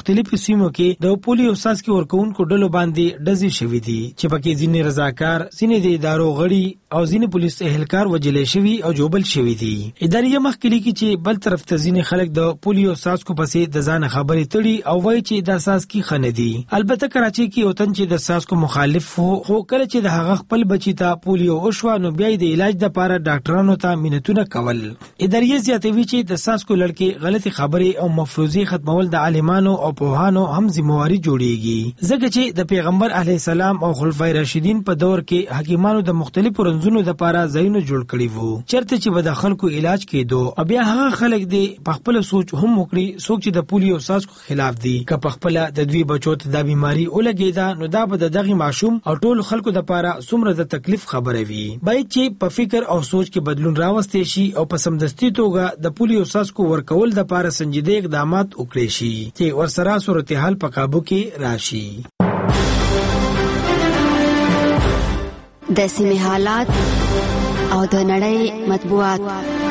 مختلفو سیمو کې د پولیو څاڅکي ورکوونکو ډلو باندې ډزې شوې دي چې پکې ځینې رضاکار، ځینې د ادارو غړي او ځینې پولیس اهلکار وجلې شوي او جوبل شوي دي. ادارې مخکې لیکي چې بل طرف ته ځینې خلک د پولیو څاڅکو پسې د ځان خبرې تړي او وایي چې دا څاڅکي ښه نه دي. البته کراچۍ کې یو تن چې د څاڅکو مخالف و، خو کله چې د هغه خپل بچی ته پولیو وشوه نو بیا د علاج دپاره ډاکټرانو ته منتونه کول. ادارې زیاتوي چې د څاڅکو لړکې غلطي خبرې او مفروضې ختمول د عالمانو او پوهانو هم ذمہواري جوړیږي، ځکه چې د پیغمبر علیه السلام او خلفای راشدین په دور کې حکیمانو د مختلفو رنځونو دپاره ځایونه جوړ کړي وو چېرته چې به د خلکو علاج کېدو، او بیا هغه خلک دې په خپله سوچ هم وکړي څوک چې د پولیو څاڅکو خلاف دي که په خپله د دوی بچو ته دا بیماري ولګېده نو دا به د دغې ماشوم او ټولو خلکو دپاره څومره د تکلیف خبره وي. باید چې په فکر او سوچ کې بدلون راوستی شي او په سمدستي توګه د پولیو څاڅکو ورکول دپاره سنجیده اقدامات وکړي شي چې ورسره صورتحال په قابو کې راشي. د سیمې حالات او د نړۍ مطبوعات.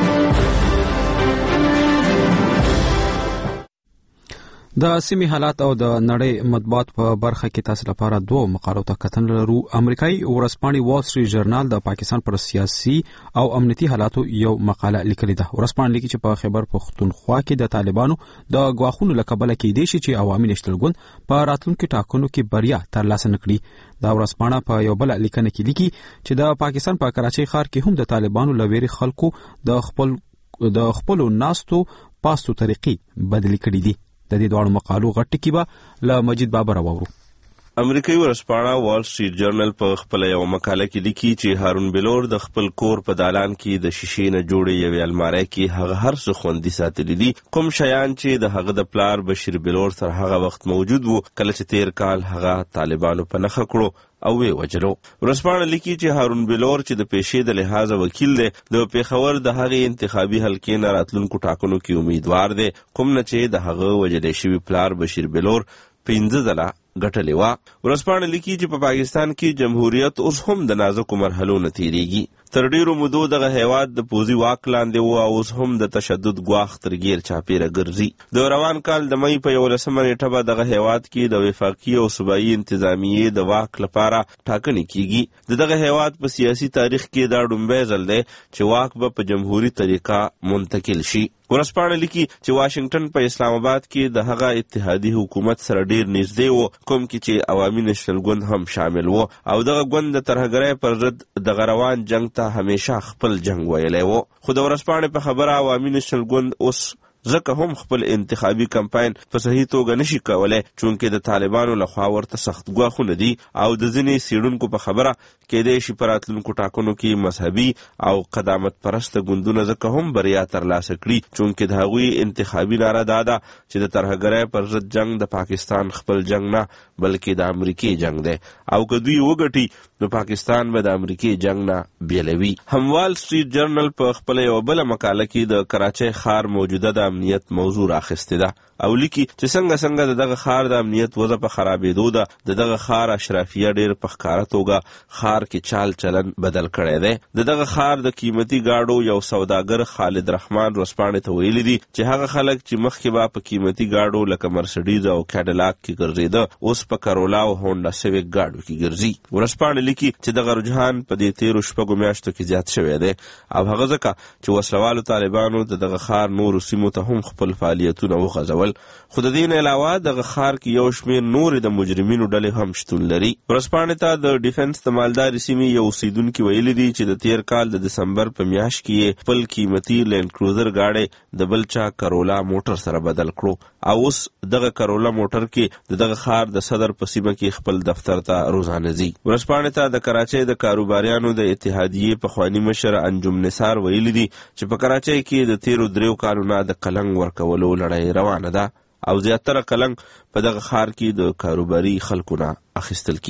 د سیمې حالات او د نړۍ مطبوعات په برخه کې تاسو لپاره دوه مقالو ته کتنه لرو. امریکایي ورځپاڼې وال سټریټ ژورنال د پاکستان پر سیاسي او امنیتي حالاتو یو مقاله لیکلې ده. ورځپاڼه لیکي چې په خیبر پختونخوا کې د طالبانو د غواخونو له کبله کېدای شي چې عوامي نېشنل ګوند په راتلونکو ټاکنو کې بریا ترلاسه نکړي. دا ورځپاڼه په یو بل لیکنه کې لیکي چې د پاکستان په کراچۍ ښار کې هم د طالبانو له ویرې خلکو د خپل د خپلو ناستو پاستو طریقې بدلې کړې دي. د دې دوه مقالو غټ کې به له مجید بابر راوورو. امریکایي ورځپاڼه وال سټریټ جرنل په خپل یو مقاله کې لیکي چې هارون بلور د خپل کور په دالان کې د شیشې نه جوړې یوې المارۍ کې هغه هر څه خوندي ساتلي دي، کوم شیان چې د هغه د پلار بشیر بلور تر هغه وخت موجود وو کله چې تیر کال هغه طالبانو په نښه کړو او وی وجلو. ورځپاڼه لیکي چې هارون بلور چې د پیشې د لحاظه وکیل دی د پیښور د هغې انتخابي حلقې نه راتلونکو ټاکنو کې امیدوار دی، کوم نه چې د هغه وجلی شوي پلار بشیر بلور پنځه ځله ګټلې وه. ورځپاڼه لیکي چې په پاکستان کې جمهوریت اوس هم د نازکو مرحلو نه تیریږي. تر ډیرو مودو دغه هیواد د پوځي واک لاندې و او اوس هم د تشدد ګواښ تر ګیر چاپیره ګرځي. د روان کال د مۍ په یولسمه نیټه به دغه هیواد کې د وفاقي او صوبایي انتظامیې د واک لپاره ټاکنې کیږي. د دغه هیواد په سیاسي تاریخ کې دا ډومبی ځل دی چې واک به په جمهوري طریقه منتقل شي. ورځپاڼه لیکي چې واشنگټن په اسلام آباد کې د هغه اتحادي حکومت سره ډیر نږدې و، کوم کې چې عوامي نېشنل ګوند هم شامل و او دغه ګوند د ترهګرۍ پر ضد دغه روان جنگ ته همیشه خپل جنگ ویلی و. خو د ورځپاڼې په خبره عوامي نېشنل ګوند اوس ځکه هم خپل انتخابي کمپاین په صحیح توګه نشي کولی چونکې د طالبانو لخوا ورته سخت ګواښونه دي او د ځینې څېړونکو په خبره کېدای شي په راتلونکو ټاکنو کې مذهبي او قدامت پرسته ګوندونه ځکه هم بریا ترلاسه کړي چونکې د هغوی انتخابي ناره دا ده چې د ترهګرۍ پر ضد جنگ د پاکستان خپل جنگ نه بلکې د امریکې جنگ دی او که دوی وګټي نو پاکستان به د امریکې جنگ نه بیلوي. هموال سټریټ جرنل په خپل یو بله مقاله کې د کراچۍ ښار موجوده د امنیت موضوع راخیستې ده او لیکي چې څنګه څنګه د دغه ښار د امنیت وضع په خرابېدو ده. د دغه ښار اشرافیه ډېر په ښکاره توګه ښار کې چال چلن بدل کړی دی. د دغه ښار د قیمتي ګاډو یو سوداګر خالد رحمان ورځپاڼې ته ویلي دي چې هغه خلک چې مخکې به په قیمتي ګاډو لکه مرسډیز او کیډلاک کې ګرځېده اوس په کرولا او هونډا سیویک ګاډو کې ګرځي. ورځپاڼه لیکي چې دغه رجحان په دې تیرو شپږو میاشتو کې زیات شوی دی او هغه ځکه چې وسلوالو طالبانو د دغه ښار نورو سیمو ته هم خپل فعالیتونه وغځول. خو د دې نه علاوه دغه ښار کې یو شمېر نورې د مجرمینو ډلې هم شتون لري. ورځپاڼې ته د ډیفنس د مالدارې سیمې یو اوسیدونکي ویلي دي چې د تیر کال د دسمبر په میاشت کې یې خپل قیمتي لینډ کروزر ګاډی د بل چا کرولا موټر سره بدل کړو او اوس دغه کرولا موټر کې د دغه ښار د صدر په سیمه کې خپل دفتر ته روزانه ځي. ورځپاڼې ته د کراچۍ د کاروباریانو د اتحادیې پخواني مشر انجم نثار ویلي دي چې په کراچۍ کې د تیرو دریو کالونو د قلنګ ورکولو لړۍ روانه ده او زیاتره قلنګ په دغه ښار کې د کاروباري خلکو نه اخیستل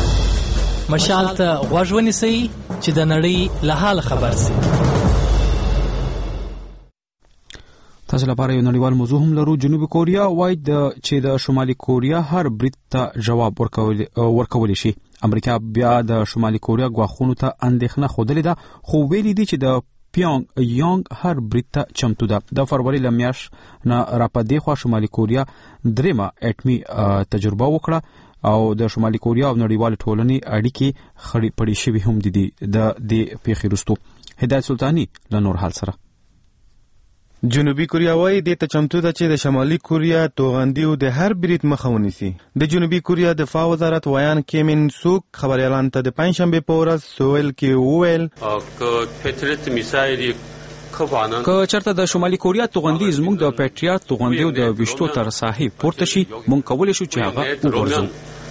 کیږي. مشال ته غوږ ونیسئ چې د نړۍ له حال خبر سي. تاسو لپاره یو نړیوال موضوع هم لرو. جنوبي کوریا وایي چې د شمالي کوریا هر برید ته جواب ورکولی شي. امریکا بیا د شمالي کوریا غواخونو ته اندېښنه خوده ده خو ویلي دي چې د پیونګ یانګ هر برید ته چمتو ده. د فروری له میاشتې نه راپدې خوا شمالي کوریا درېمه اټمي تجربه وکړه او د شمالي کوریا او نړیوال ټولنې اړیکې خړې پړې شوي هم دي. د دې پیښې وروسته هدایت سلطانی له نور حال سره. جنوبي کوریا وايي د ته چمتو ده چې د شمالي کوریا توغندي او د هر برید مخه ونیسي. د جنوبي کوریا دفاع وزارت ویان کیمین سوک خبريالان ته د پنځشنبه په ورځ سویل کې وویل که چرته د شمالي کوریا توغندي زموږ د پیټریاټ توغندي د وشتو تر ساحې پورته شي مونږ کولای شو چې هغه وګورځو.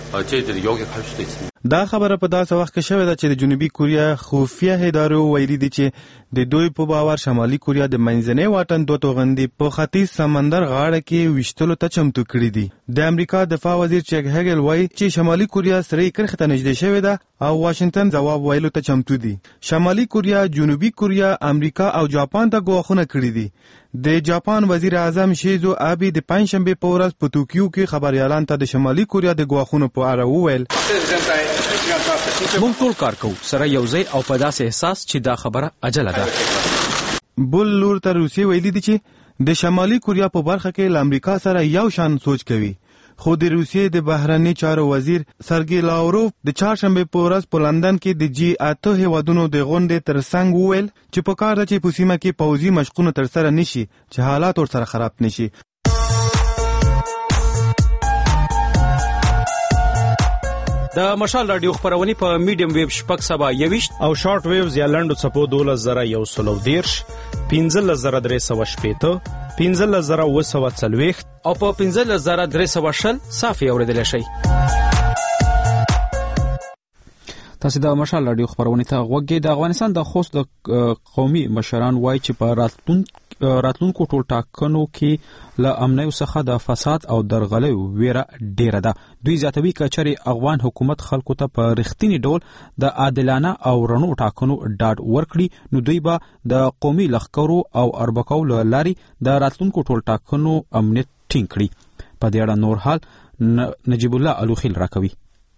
دا خبره په داسې وخت کې شوې ده چې د جنوبي کوریا خفیه ادارو ویلي دي چې د دوی په باور شمالي کوریا د منځنۍ واټن دوه توغندي په ختیځ سمندر غاړه کې وشتلو ته چمتو کړي دي. د امریکا دفاع وزیر چیک هګل وایي چې شمالي کوریا سره کرخه ته نږدې شوې ده او واشنگټن ځواب ویلو ته چمتو دي. شمالي کوریا، جنوبي کوریا، امریکا او جاپان ته ګواښونه کړي دي. د جاپان وزیر اعظم شیزو آبی د پنځشنبه په ورځ په توکیو کې خبريالان ته د شمالي کوریا د ګواښونو په اړه وویل مونږ ټول کار کوو سره یو ځای او په داسې احساس چې دا خبره عجله ده. بل لور ته روسیې ویلي دي چې د شمالي کوریا په برخه کې له امریکا سره یو شان سوچ کوي. خو د روسیې د بهرنی چارو وزیر سرګی لاوروف د چهارشنبه په ورځ په لندن کې د جی اته هیوادونو د غونډې ترڅنګ وویل چې په کار ده چې په سیمه کې پوځي مشقونه ترسره نشي چې حالات ورسره خراب نشي. د مشال رادیو خبرونه په میډیم ویب شپږ سبا یويشت او شارټ ویوز یا لنډو څپو دولس زره یو سلو دیرش پنځلس زره درې سوه شپېته پنځلس زره اووه سوه څلوېښت او په پنځلس زره درې سوه شل صافي اورېدلی شئ. تاسو د مشال رادیو خبرونه ته غوږی. د افغانستان د خوست د قومي مشران وایي چې په راتلون راتلونکو ټول ټاکنو کې له امنیو څخه د فساد او درغلیو ویره ډیره ده. دوی زیاتوي که چېرې افغان حکومت خلکو ته په رښتینی ډول د عادلانه او رڼو ټاکنو ډاډ ورکړي نو دوی به د قومي لښکرو او اربکو له لارې د راتلونکو ټول ټاکنو امنیت ټینګ کړي. په دې اړه نور حال نجیب الله الوخیل راکوي.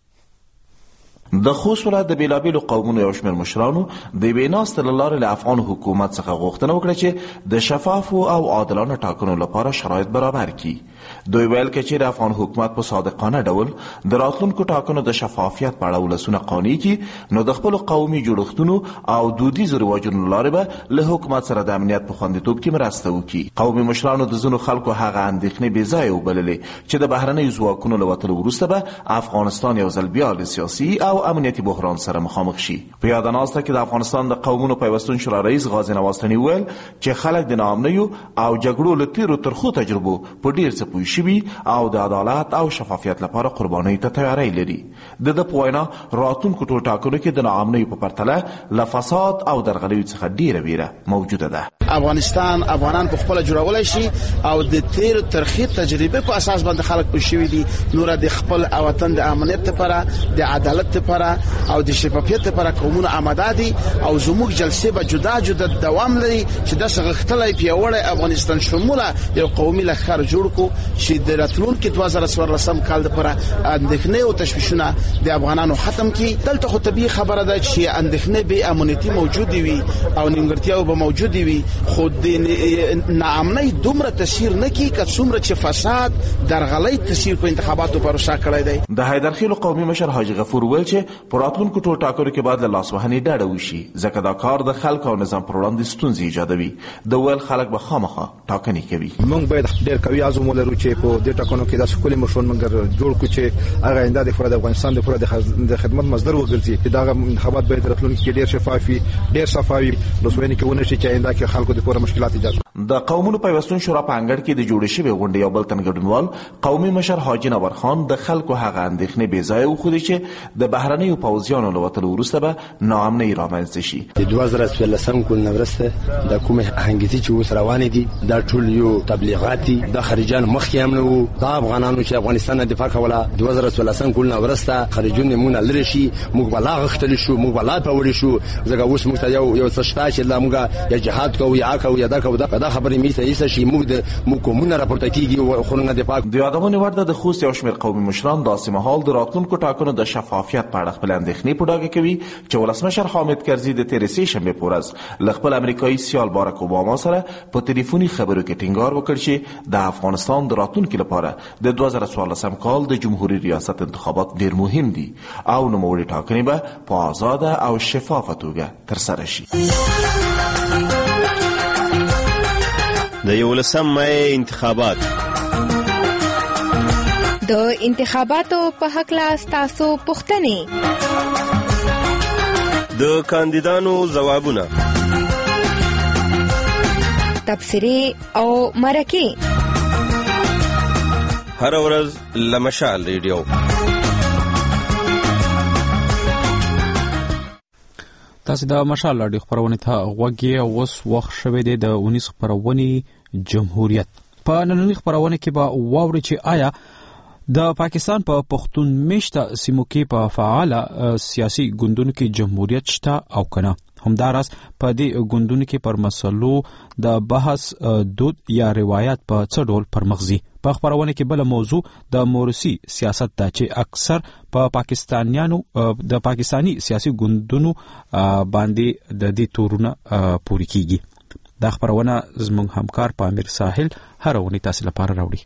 د خوست ولایت د بیلابیلو قومونو یو شمېر مشرانو د یوې ناستې له لارې له افغان حکومت څخه غوښتنه وکړه چې د شفافو او عادلانه ټاکنو لپاره شرایط برابر کړي. دوی ویل که چېرې افغان حکومت په صادقانه ډول د راتلونکو ټاکنو د شفافیت په اړه ولسونه قانع کړي نو د خپلو قومي جوړښتونو او دودیزو رواجونو له لارې به له حکومت سره د امنیت په خوندیتوب کې مرسته وکړي. قومي مشرانو د ځینو خلکو هغه اندېښنې بې ځایه وبللې چې د بهرنیو ځواکونو له وتلو وروسته به افغانستان یو ځل بیا له سیاسي او امنیتي بحران سره مخامخ شي. په یاد ناسته کې د افغانستان د قومونو پیوستون شورا رئیس غازي نواز تنی ویل چې خلک د ناامنیو او جګړو له تیرو ترخو تجربو په ډیر څه پوه شوي او د عدالت او شفافیت لپاره قربانۍ ته تیاری لري. د ده په وینا راتلونکو ټول ټاکنو کې د ناامنیو په پرتله له فساد او درغلیو څخه ډیره ویره موجوده ده. افغانستان افغانان په خپل جوړولای شي او د تیر ترخی تجربه په اساس باندې خلک پوه شوي دي نور د خپل وطن د امنیت لپاره د عدالت لپاره او د شفافیت لپاره قومونه آماده دي او زموږ جلسې به جدا جدا دوام لري چې د سغختلای پیوړی افغانستان شموله یو قومي لخر جوړ کو چې د راتلونکو دوه زره څوارلسم کال لپاره اندېښنې او تشویشونه د افغانانو ختم کی. دلته خو طبيعي خبره ده چې اندېښنې به امنیتي موجود وي او نیمګړتیاو به موجود وي خو د ناامنۍ دومره تاثیر نه کوي که څومره چې فساد درغلۍ تاثیر په انتخاباتو پروسه کړی دی. د حیدرخیلو قومي مشر حاجي غفور ویل چې په راتلونکو ټول ټاکنو کې باید له لاسوهنې ډډه وشي ځکه دا کار د خلکو او نظام پر وړاندې ستونزې ایجادوي. د ویل خلک به خامخا ټاکنې کوي. موږ باید ډېر قوي عزم ولرو چې په دې ټاکنو کې داسې ښکلي مشران موږ جوړ کړو چې هغه آینده د افغانستان د خدمت مصدر وګرځي. دا انتخابات باید راتلونکي کې ډېر شفاف وي، ډېر صفا وي، لاسوهنې کې ونه شي چې آینده کې خلکو د پوره مشکلات ایجاد. د قومونو پیوستون شورا په انګړ کې د جوړې شوې غونډې یو بل تن ګډونوال قومي مشر حاجي نور خان د خلکو هغه اندېښنې بې ځایه وښودې چې د بهرنیو پوځیانو له وتلو وروسته به ناامنۍ رامنځته شي. د دوه زره څوارلسم کال نه وروسته د کومې هنګیزي چې اوس روانې دي دا ټول یو تبلیغات دي. د خارجيان مخکې هم نه وو. دا افغانانو چې افغانستان نه دفاع کوله دوه زره څوارلسم کال نه وروسته خارجيون مونږ لري شي موږ بلا غختل شو موږ بلا پوړې شو ځکه اوس موږ ته یو یو څه شته چې موږ یا جهاد کوو یا کوو یا دا کوو دا دا خبرې می ته ایسه شي موږ د موکومونه راپورته کیږي او خورنه د پاک د یادونه ورده د خوست یو شمېر قومي مشران د سیمهال د راتلونکو ټاکنو د شفافیت په اړه خپل اندېښنې په ډاګه کوي چې ولسمشر حامد کرزي د تېرې سې شنبې په ورځ له خپل امریکایي سیال باراک اوباما سره په ټلیفوني خبرو کې ټینګار وکړ چې د افغانستان د راتلونکي لپاره د دوه زره څوارلسم کال د جمهوریت ریاست انتخابات ډیر مهم دي او نوموړي ټاکنې به په آزاده او شفافه توګه ترسره شي. د یولسم مای انتخابات د انتخاباتو په هکله ستاسو پوښتنې، د کاندیدانو ځوابونه، تبصرې او مرکې هر ورځ له مشال ریډیو. تاسو د مشال ریډیو خبرونه ته غوږی اوس وخت شوه د اونیس خبرونه جمهوریت. په نننۍ خبرونه کې به واوري چې آیا د پاکستان په پښتون میشته سیمو کې په فعال سیاسي ګوندونو کې جمهوریت شته او کنه. همداراز په دې ګوندونو کې پر مسلو د بحث دود یا روایت په څه ډول پرمغزي. په خبرونه کې بل موضوع د مورسی سیاست ده چې اکثر په پا پاکستانیانو د پاکستانی سیاسي ګوندونو باندې د دې تورونه پوری کیږي. دا خبرونه زموږ همکار پامیر ساحل هر ونی تاسو لپاره راوړي.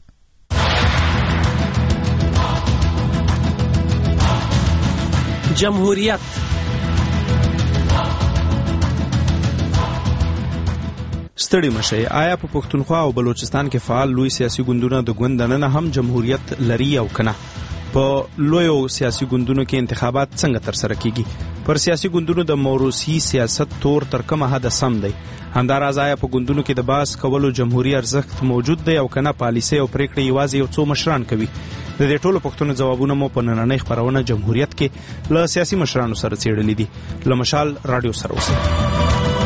جمهوریت ستړي مشي. آیا په پښتونخوا او بلوچستان کې فعال لوی سیاسي ګوندونه د ګوند دننه هم جمهوریت لري او کنه؟ په لویو سیاسي ګوندونو کې انتخابات څنګه ترسره کیږي؟ پر سیاسي ګوندونو د موروثي سیاست تور تر کومه حد سم دی؟ همداراز آیا په ګوندونو کې د باس کولو جمهوریت ارزښت موجود دی او کنه پالیسي او پریکړې یوازې یو څو مشران کوي؟ د دې ټولو پښتنو ځوابونه مو په نننۍ خبرونه جمهوریت کې له سیاسي مشرانو سره څېړلي دي. له مشال رادیو سره اوسئ.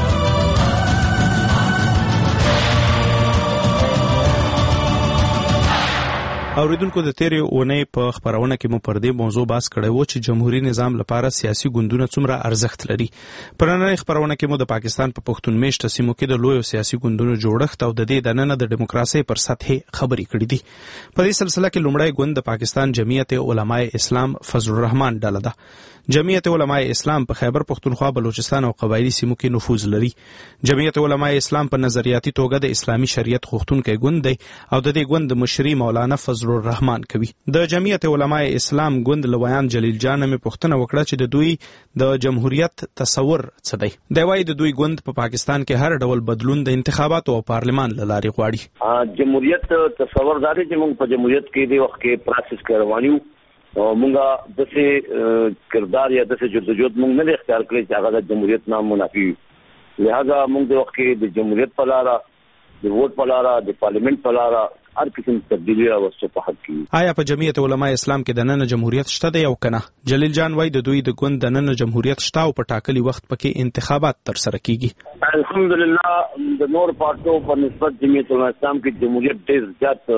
اوریدونکو د تیرې اونۍ په خبرونه کې مو پر دې موضوع بحث کړی و چې جمهوریت نظام لپاره سیاسي ګوندونه څومره ارزښت لري. په نننۍ خبرونه کې مو د پاکستان په پښتون میشته سیمو کې د لویو سیاسي ګوندونو جوړښت او د دې دننه د دیموکراسي پر سطح خبرې کړې دي. په دې سلسله کې لومړی ګوند د پاکستان جمعیت علماء اسلام فضل الرحمن ډله ده. جمعیت علماء اسلام په خیبر پښتونخوا، بلوچستان او قبایلی سیمو کې نفوذ لري. جمعیت علماء اسلام په نظریاتي توګه د اسلامي شریعت غوښتونکی ګوند دی او د دې ګوند مشري مولانا فضل الرحمن کوي. د جمعیت علماء اسلام ګوند لویان جلیل جان مې پوښتنه وکړه چې د دوی د جمهوریت تصور څه دی. دی وايي د دوی ګوند په پاکستان کې هر ډول بدلون د انتخاباتو او پارلمان له لارې غواړي. جمهوریت تصور دا دی چې موږ په جمهوریت کې د وخت کې پروسس کې روانیو او مونږه دغه کردار یا دغه جدوجہد مونږ نه اختیار کړی چې هغه د جمهوریت نام منافي وي. لہذا مونږ د وخت کې د جمهوریت په لاره، د ووټ په لاره، د پارلیمنت په لاره هر قسم تبدیلی راوستو په حق کې. آیا په جمعیت علماء اسلام کې د نن جمهوریت شته دی او کنه؟ جلیل جان وايي د دوی د ګوند د نن جمهوریت شته او په ټاکلي وخت پکې انتخابات تر سره کیږي. الحمدلله د نور پارټو په نسبت جمعیت علماء اسلام کې جمهوریت ډېر زیات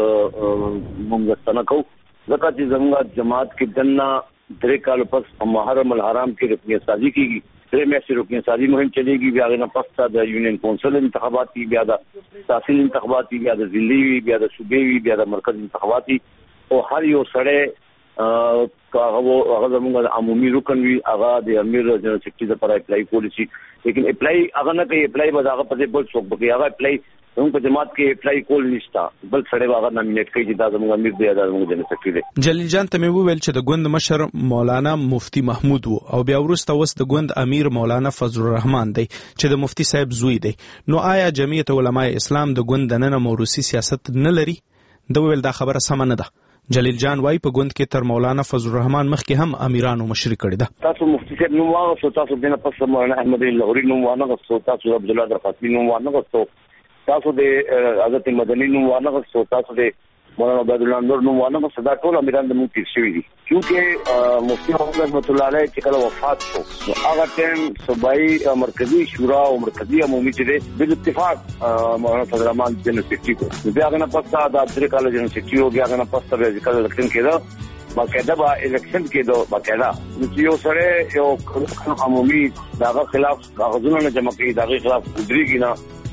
مونږ ستنکو. ځکه چې زموږ جماعت کې دنه درې کال پس محرم الحرام کې رکنیت سازي کیږي. درې میاشتې رکنیت سازي مهم چلیږي. بیا غوښنه پس د یونین کونسل انتخابات دي، بیا د تحصیل انتخابات دي، بیا د ضلعي وي، بیا د صوبې وي، بیا د مرکز انتخابات دي. او هر یو سړی هغه هغه زموږ د عمومي رکن وي، هغه د امیر جنرال سیکرټري لپاره اپلای کولی شي. لیکن اپلای هغه نه کوي، اپلای به هغه په بل څوک کوي. هغه اپلای هم په جماعت کې اپلای کول نشته، بل سړی هغه نامینیټ کوي چې دا زموږ امیر دی، دا زموږ جنرال سیکرټري دی. جلیل جان ته مې وویل چې د ګوند مشر مولانا مفتی محمود وو او بیا وروسته اوس د ګوند امیر مولانا فضل الرحمن دی چې د مفتی صاحب زوی دی. نو آیا جمعیت علماء اسلام د ګوند دننه موروثي سیاست نه لري؟ دا ویل دا خبره سمه نه ده. جلیل جان وايي په ګوند کې تر مولانا فضل الرحمن مخکې هم امیرانو مشري کړې ده. تاسو مفتی صاحب نوم واغستو، تاسو دنه پس مولانا احمد لغوري نوم واغستو، تاسو عبد الله درقاطی نوم واغستو، تاسو د حضرت مدني نوم واغستو، تاسو د مولانا عبد الله نور نوم واغستو. دا ټول امیران د مونږ تیر شوي دي. چونکه مفتی محمد رحمت الله علیه چې کله وفات شو نو هغه ټیم صوبایي مرکزی شورا او مرکزی عمومي چې د اتفاق مولانا فضل الرحمن جنرال سیکرټري کو بیا غنه پستا د درې کال جنرال سیکرټري او بیا غنه پستا د ځکه الیکشن کېده باقاعده با الیکشن کېدو باقاعده چې یو سره یو عمومي دغه خلاف کاغذونه جمع کړي، دغه خلاف ودرېږي نه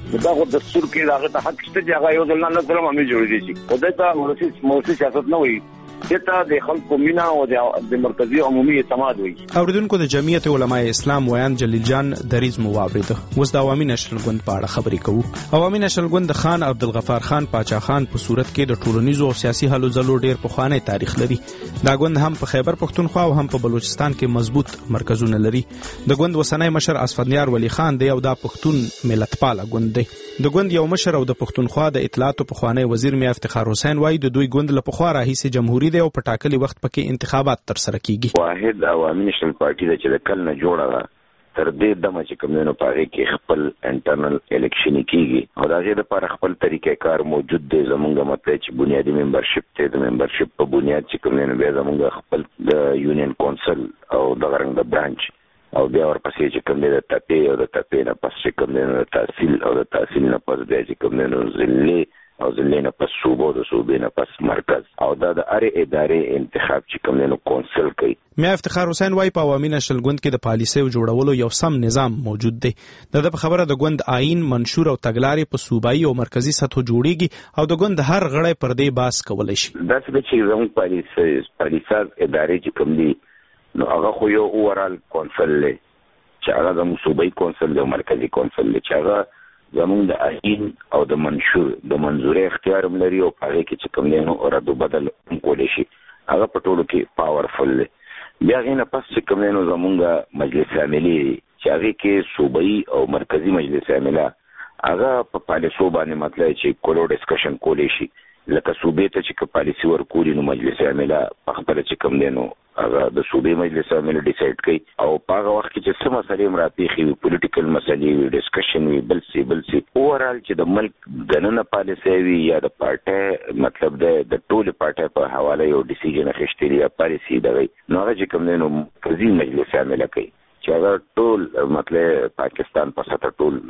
دا خو دستور کې هغه ته حق شته چې هغه یو ځل نه سره مې جوړې شي خو دا ته ورسې موسی سیاست نه وي دته د خلکو مینا او د مرکزی عمومي اعتماد وي. اوریدونکو د جمعیت علماء اسلام ویان جلیل جان دریز مو واورید. اوس د عوامي نشنل ګوند په اړه خبرې کوو. عوامي نشنل ګوند د خان عبدالغفار خان پاچا خان په صورت کې د ټولنیزو او سیاسي هلو ځلو ډیر پخوانی تاریخ لري. دا ګوند هم په خیبر پښتونخوا او هم په بلوچستان کې مضبوط مرکزونه لري. د ګوند وسنۍ مشر اسفندیار ولی خان دی او دا پښتون ملتپاله ګوند دی. د ګوند یو مشر او د پښتونخوا د اطلاعات او پخوانی وزیر میا افتخار حسین وایي د دوی ګوند له پخوا راهیسې جمهوریت دی او په ټاکلي وخت پکې انتخابات تر سره کیږي. واحد عوامي نشنل پارټي د چې د کل نه جوړه تر دې دمه چې کومینو پاره کې خپل انټرنل الیکشن کیږي او دا چې د لپاره خپل طریقې کار موجود دی. زمونږ مطلب چې بنیادی ممبرشپ ته د ممبرشپ په بنیاد چې کومینو به زمونږ خپل د یونین کونسل او د غرنګ د برانچ او بیا ورپسې چې کوم د تپې او د تپې نه پس چې کوم د تحصیل او د تحصیل نه پس بیا چې کوم د ضلع او ضلع نه پس صوبه او د صوبې نه پس مرکز او دا د هرې ادارې انتخاب چې کوم د کونسل کوي. میا افتخار حسین وایي په عوامي نشنل ګوند کې د پالیسیو جوړولو یو سم نظام موجود دی. د په خبره د ګوند آئین منشور او تګلارې په صوبایي او مرکزی سطحو جوړیږي او د ګوند هر غړی پر دې باس کولای شي. دا چې زموږ پالیسي پالیساز ادارې چې کوم دي نو هغه خو یو اورال کونسل دی چې هغه زموږ صوبایي کونسل دی او مرکزی کونسل دی چې هغه زموږ د آئین او د منشور د منظوري اختیار هم لري او هغه کې چې کوم دی نو رد او بدل هم کولی شي. هغه په ټولو کې پاورفل دی. بیا هغې نه پس چې کوم دی نو زموږ مجلس عاملي چې هغې کې صوبایي او مرکزی مجلس عامله هغه په پالیسو باندې مطلب چې کولو ډسکشن کولی شي. لکه صوبې ته چې پالیسي ورکولي نو مجلس عامله په خپله چې کوم دی نو هغه د صوبې مجلس عامله ډیسایډ کوي او په هغه وخت کې چې څه مسلې هم راپېښې وي پولیټیکل مسلې وي ډسکشن وي بل څه بل څه اوورال چې د ملک دننه پالیسي وي یا د پارټۍ مطلب د د ټولې پارټۍ په حواله یو ډیسیژن اخیستلی یا پالیسي دغه نو هغه چې کوم دی نو مرکزي مجلس عامله کوي چې هغه ټول مطلب پاکستان په سطح ټول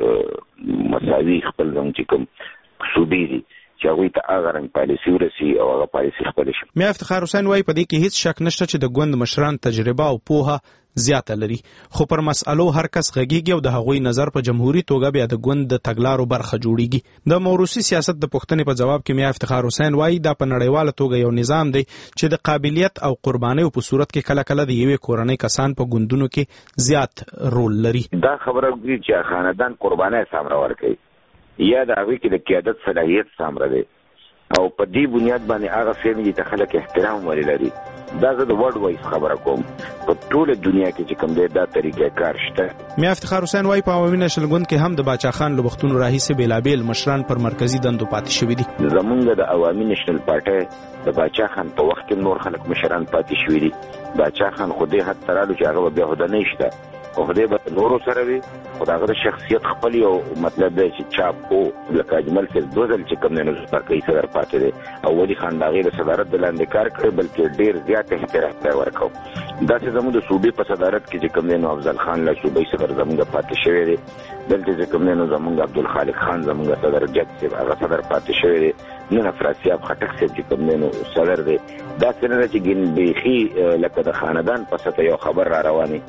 مساوي خپل زموږ چې کوم صوبې دي چې هغوی ته هغه رنګ پالیسي ورسي او هغه پالیسي خپله شي. میا افتخار حسین وایي په دې کې هیڅ شک نشته چې د ګوند مشران تجربه او پوهه زیاته لري خو پر مسألو هر کس غږیږي او د هغوی نظر په جمهوریت توګه بیا د ګوند د تګلارو برخه جوړیږي. د موروثي سیاست د پوښتنې په جواب کې میا افتخار حسین وایي دا په نړیواله توګه یو نظام دی چې د قابلیت او قربانیو په صورت کې کله کله د یوې کورنۍ کسان په ګوندونو کې زیات رول لري. دا خبره کوي چې خاندان قرباني سامره ورکوي یا د هغوی کې د قیادت صلاحیت سامره دی او په دې بنیاد باندې هغه فیملی ته خلک احترام ولې لري. دا زه د ورډ وایز خبره کوم په ټوله دنیا کې چې کوم دی دا طریقې کار شته. میا افتخار حسین وایي په عوامي نشنل ګوند کې هم د باچا خان له وختونو راهیسې بېلابېل مشران پر مرکزي دندو پاتې شوي دي. زمونږ د عوامي نشنل پارټۍ د باچا خان په وخت کې نور خلک مشران پاتې شوي دي. باچا خان خو دې حد ته رالو چې هغه به بیا هده نه شته او خدای به نورو سره وي خو د هغه د شخصیت خپل یو مطلب دی چې چاپ کو لکه اجمل فیض دوه ځل چې کوم دی نو مرکزي صدر پاتې دی او ولي خان د هغې د صدارت د لاندې کار کړی بلکې ډېر زیات احترام ته ورکړو. داسې زموږ د صوبې په صدارت کې چې کوم دی نو افضل خان له صوبایي صدر زموږ پاتې شوی دی. دلته چې کوم دی نو زموږ عبدالخالق خان زموږ صدر جد صاحب هغه صدر پاتې شوی دی. نن افراسیاب خټک صاحب چې کوم دی نو صدر دی. داسې نه ده چې ګن بیخي لکه د خاندان په سطح یو خبر را رواني.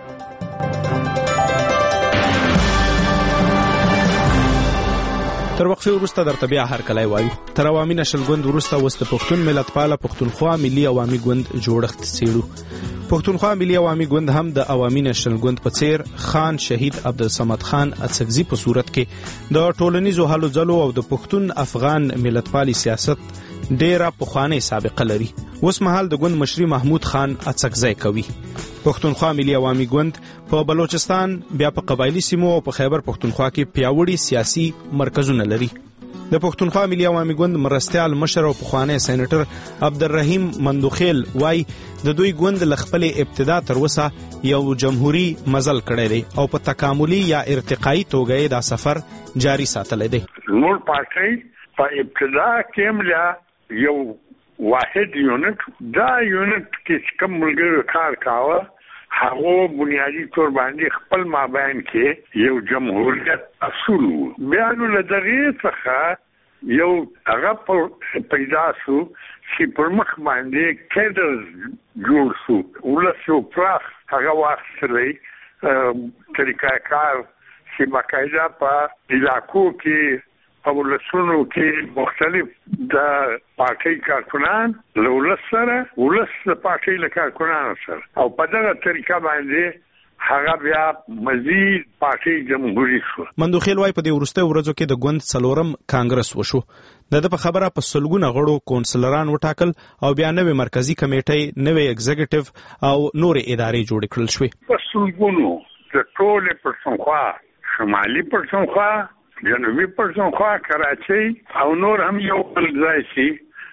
تر وقفه وروسته درته بیا هرکلی وایو. تر عوامي نشنل ګوند وروسته اوس د پښتون ملتپاله پښتونخوا ملي عوامي ګوند جوړښت څېړو. پښتونخوا ملي عوامي ګوند هم د عوامي نشنل ګوند په څېر خان شهید عبدالصمد خان اڅکزي په صورت کې د ټولنیزو هلو ځلو او د پښتون افغان ملتپالي سیاست ډېره پخوانۍ سابقه لري. اوس مهال د ګوند مشري محمود خان اڅکزی کوي. پښتونخوا ملي عوامي ګوند په بلوچستان بیا په قبایلی سیمو او په خیبر پښتونخوا کې پیاوړي سیاسي مرکزونه لري. د پښتونخوا ملي عوامي ګوند مرستیال مشر او پخوانی سېنیټر عبدالرحیم مندوخیل وای د دوی ګوند له خپلې ابتدا تر اوسه یو جمهوري مزل کړی دی او په تکاملي یا ارتقایي توګه یې دا سفر جاري ساتلی دی. نور پارټۍ په ابتدا کې هم یو واحد یونټ دا یونټ کې کوم ملګرو کار کاوه هغه بنیادی طور باندې خپل مابین کې یو جمهوریت اصول وو. بیا نو له دغې څخه یو هغه پیدا شو چې پر مخ باندې کیډرز جوړ شو ولس یو پراخ هغه واخیستلی طریقه کار چې باقاعده په علاقو کې په ولسونو کې مختلف د پارټي کارکنان له ولس سره ولس د پارټي له کارکنانو سره او په دغه طریقه باندې هغه بیا مزید پارټي جمهوریت شو. مندوخیل وايي په دې ورسته ورځو کې د ګوند څلورم کانګرس وشو. د په خبره په سلګونه غړو کونسلران وټاکل او بیا نوې مرکزی کمیټې نوې ایگزیکټیو او نورې ادارې جوړ کړل شوې. په سلګونو د ټولې پرسنخوا شمالي پرسنخوا جنوبي پرسنخوا کراچۍ او نور هم یو بل ځای شي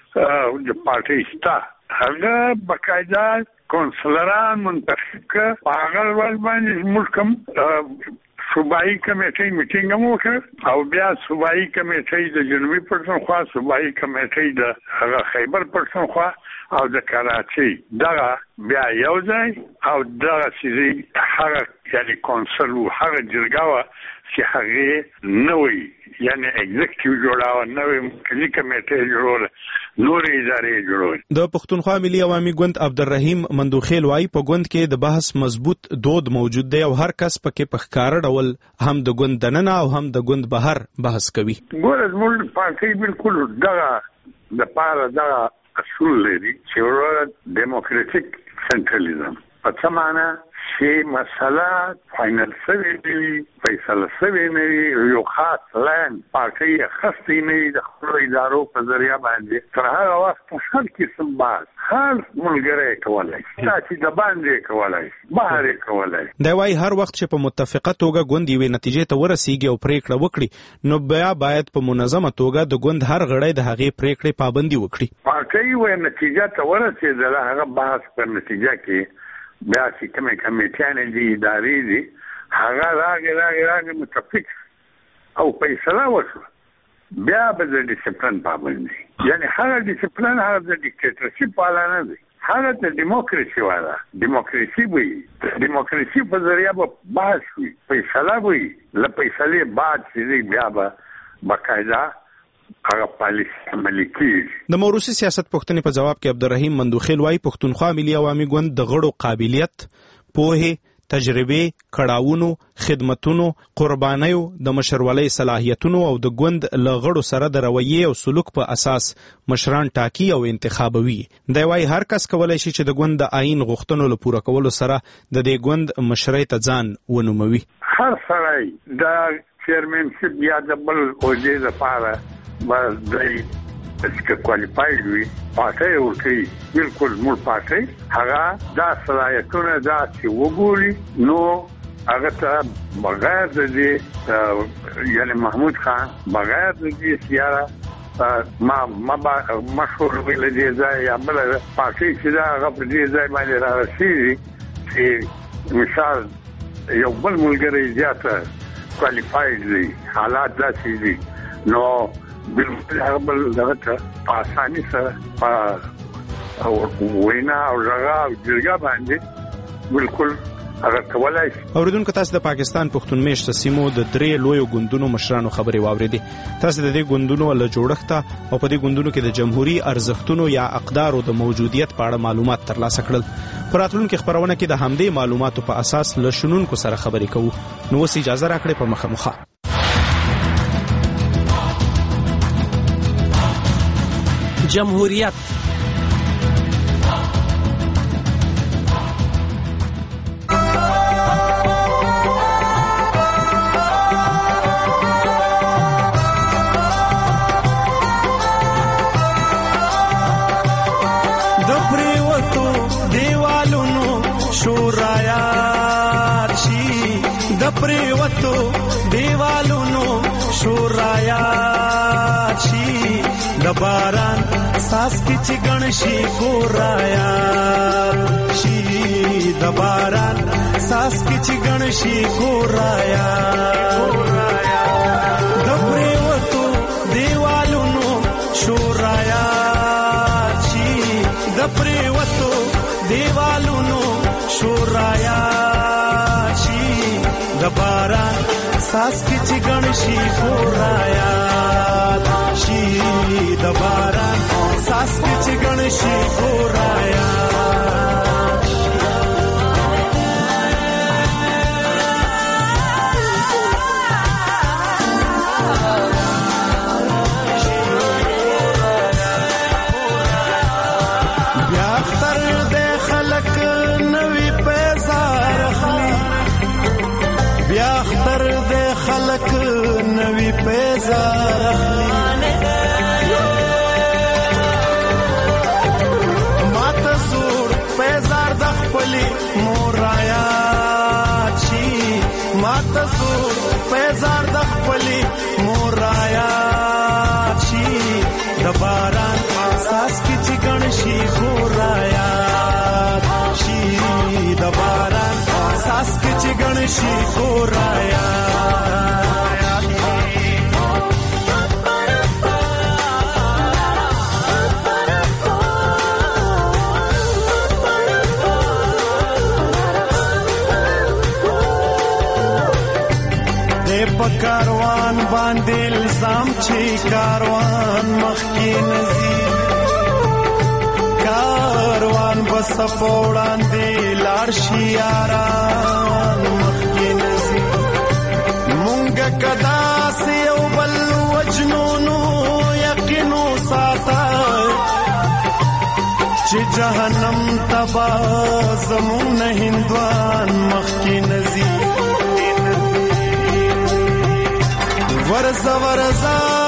د پارټي ستا هغه باقاعده کونسلران منتخب کړ. په هغه ورځ باندې موږ کوم صوبایي کمیټې میټینګ هم وکړ او بیا صوبایي کمیټې د جنوبي پرسنخوا صوبایي کمیټې د هغه خیبر پرسنخوا او د کراچۍ دغه بیا یو ځای او دغه چې هغه یعنی کونسل هغه جرګه چې هغه نوې یعنی ایگزیکټیو جوړاوه نوې مرکزی کمیټه جوړوله نورې ادارې جوړول. د پښتونخوا ملي عوامي ګوند عبدالرحیم مندوخیل وايي په ګوند کې د بحث مضبوط دود موجود دی او هر کس پکې په ښکار ډول هم د ګوند دننه او هم د ګوند بهر بحث کوي. ګوره زموږ پارټي بالکل دغه د پاره دغه اصول لري چې ورته ډیموکراټیک سنټرلیزم په څه معنی چې مسله فاینل شوی دی فیصله شوی نه وي یو خاص لاین پارټي خاصې نه وي د خپلو ادارو په ذریعه باندې تر هغه وخت هر قسم باز هر ملګری کولی چې د باندې کولی بهر یې کولی. دی وايي هر وخت چې په متفقه توګه ګوند یوې نتیجې ته ورسیږي او پریکړه وکړي نو بیا باید په منظمه توګه د ګوند هر غړی د هغې پریکړې پابندي وکړي. پارټي وایي نتیجه ته ورسېدله هغه بحث پر نتیجه کې بیا چې کومې کمیټیانې دي ادارې دي هغه راغې راغې راغې متفق او فیصله وشوه بیا به د ډیسپلین پابند دي یعنی هغه ډیسپلین هغه د ډیکټیټرشپ والا نه دی هغه د ډیموکراسي والا ډیموکراسي وي د ډیموکراسي په ذریعه به بحث وي فیصله وي له فیصلې بعد چې بیا به باقاعده هغه پالیسي عملي کیږي. د موروثي سیاست پوښتنې په جواب کې عبدالرحیم مندوخیل وايي پښتونخوا ملي عوامي ګوند د غړو قابلیت پوهې تجربې کړاوونو خدمتونو قربانیو د مشرولۍ صلاحیتونو او د ګوند له غړو سره د رویې او سلوک په اساس مشران ټاکي او انتخابوي. دی وايي هر کس کولی شي چې د ګوند د آئین غوښتنو له پوره کولو سره د دې ګوند مشرۍ ته ځان ونوموي. هر سړی د چیرمنشپ یا د بل عہدې لپاره باید دی چې کوالیفاید وي پارټي ورکوي بالکل مور پارټي هغه دا صلاحیتونه دا چې وګوري نو هغه ته بغیر د دې یعنی محمود خان بغیر د دې سیاره ما ما مشهور ویل دی ځای یا بل پارټي چې دا هغه په دې ځای باندې راځي چې مثال یو بل ملګری زیاته کوالیفاید دی حالات داسې دي نو بالکل هغه بل دغه ته په اساني سره په وینا او رغا او جرګه باندې بالکل هغه کولای شي. اوریدونکو تاسو د پاکستان پښتون میشته سیمو د درې لویو ګوندونو مشرانو خبرې واوریدې. تاسو د دې ګوندونو له جوړښت او په دې ګوندونو کې د جمهوریت ارزښتونو یا اقدارو د موجودیت په اړه معلومات ترلاسه کړل. پر راتلونکو خبرونه کې د همدې معلوماتو په اساس له شنونکو سره خبرې کوو. نو اوس اجازه راکړئ په مخه مخه جمهوریت د پریوتو دیوالونو شورایات شي د پریوتو دیوالونو شورایات شي د باران ساس کی چگن شی گورایا شی د باران ساس کی چگن شی گورایا د پریوتو دیوالونو شورایا شی د پریوتو دیوالونو شورایا شی د باران ساس کی چگن شی گورایا شی د باران ساس کی چگن شی گورایا زار ماته زور پیزار د خپلې مور رایاد شي ماته زور پیزار د خپلې مور رایاد شي د باران ساس کې چې ګڼ شي کور رایاد شي د باران ساس کې چې ګڼ شي کور رایاد کاروان باندې الزام چې کاروان مخکې نزي کاروان بس پوړان دی لار شي یاران مخکې نزي مونږ کدا سه یو بل وجنونو یقینو ساته چې جهنم تبا زمون هندوان مخکې نزي ورزا ورزا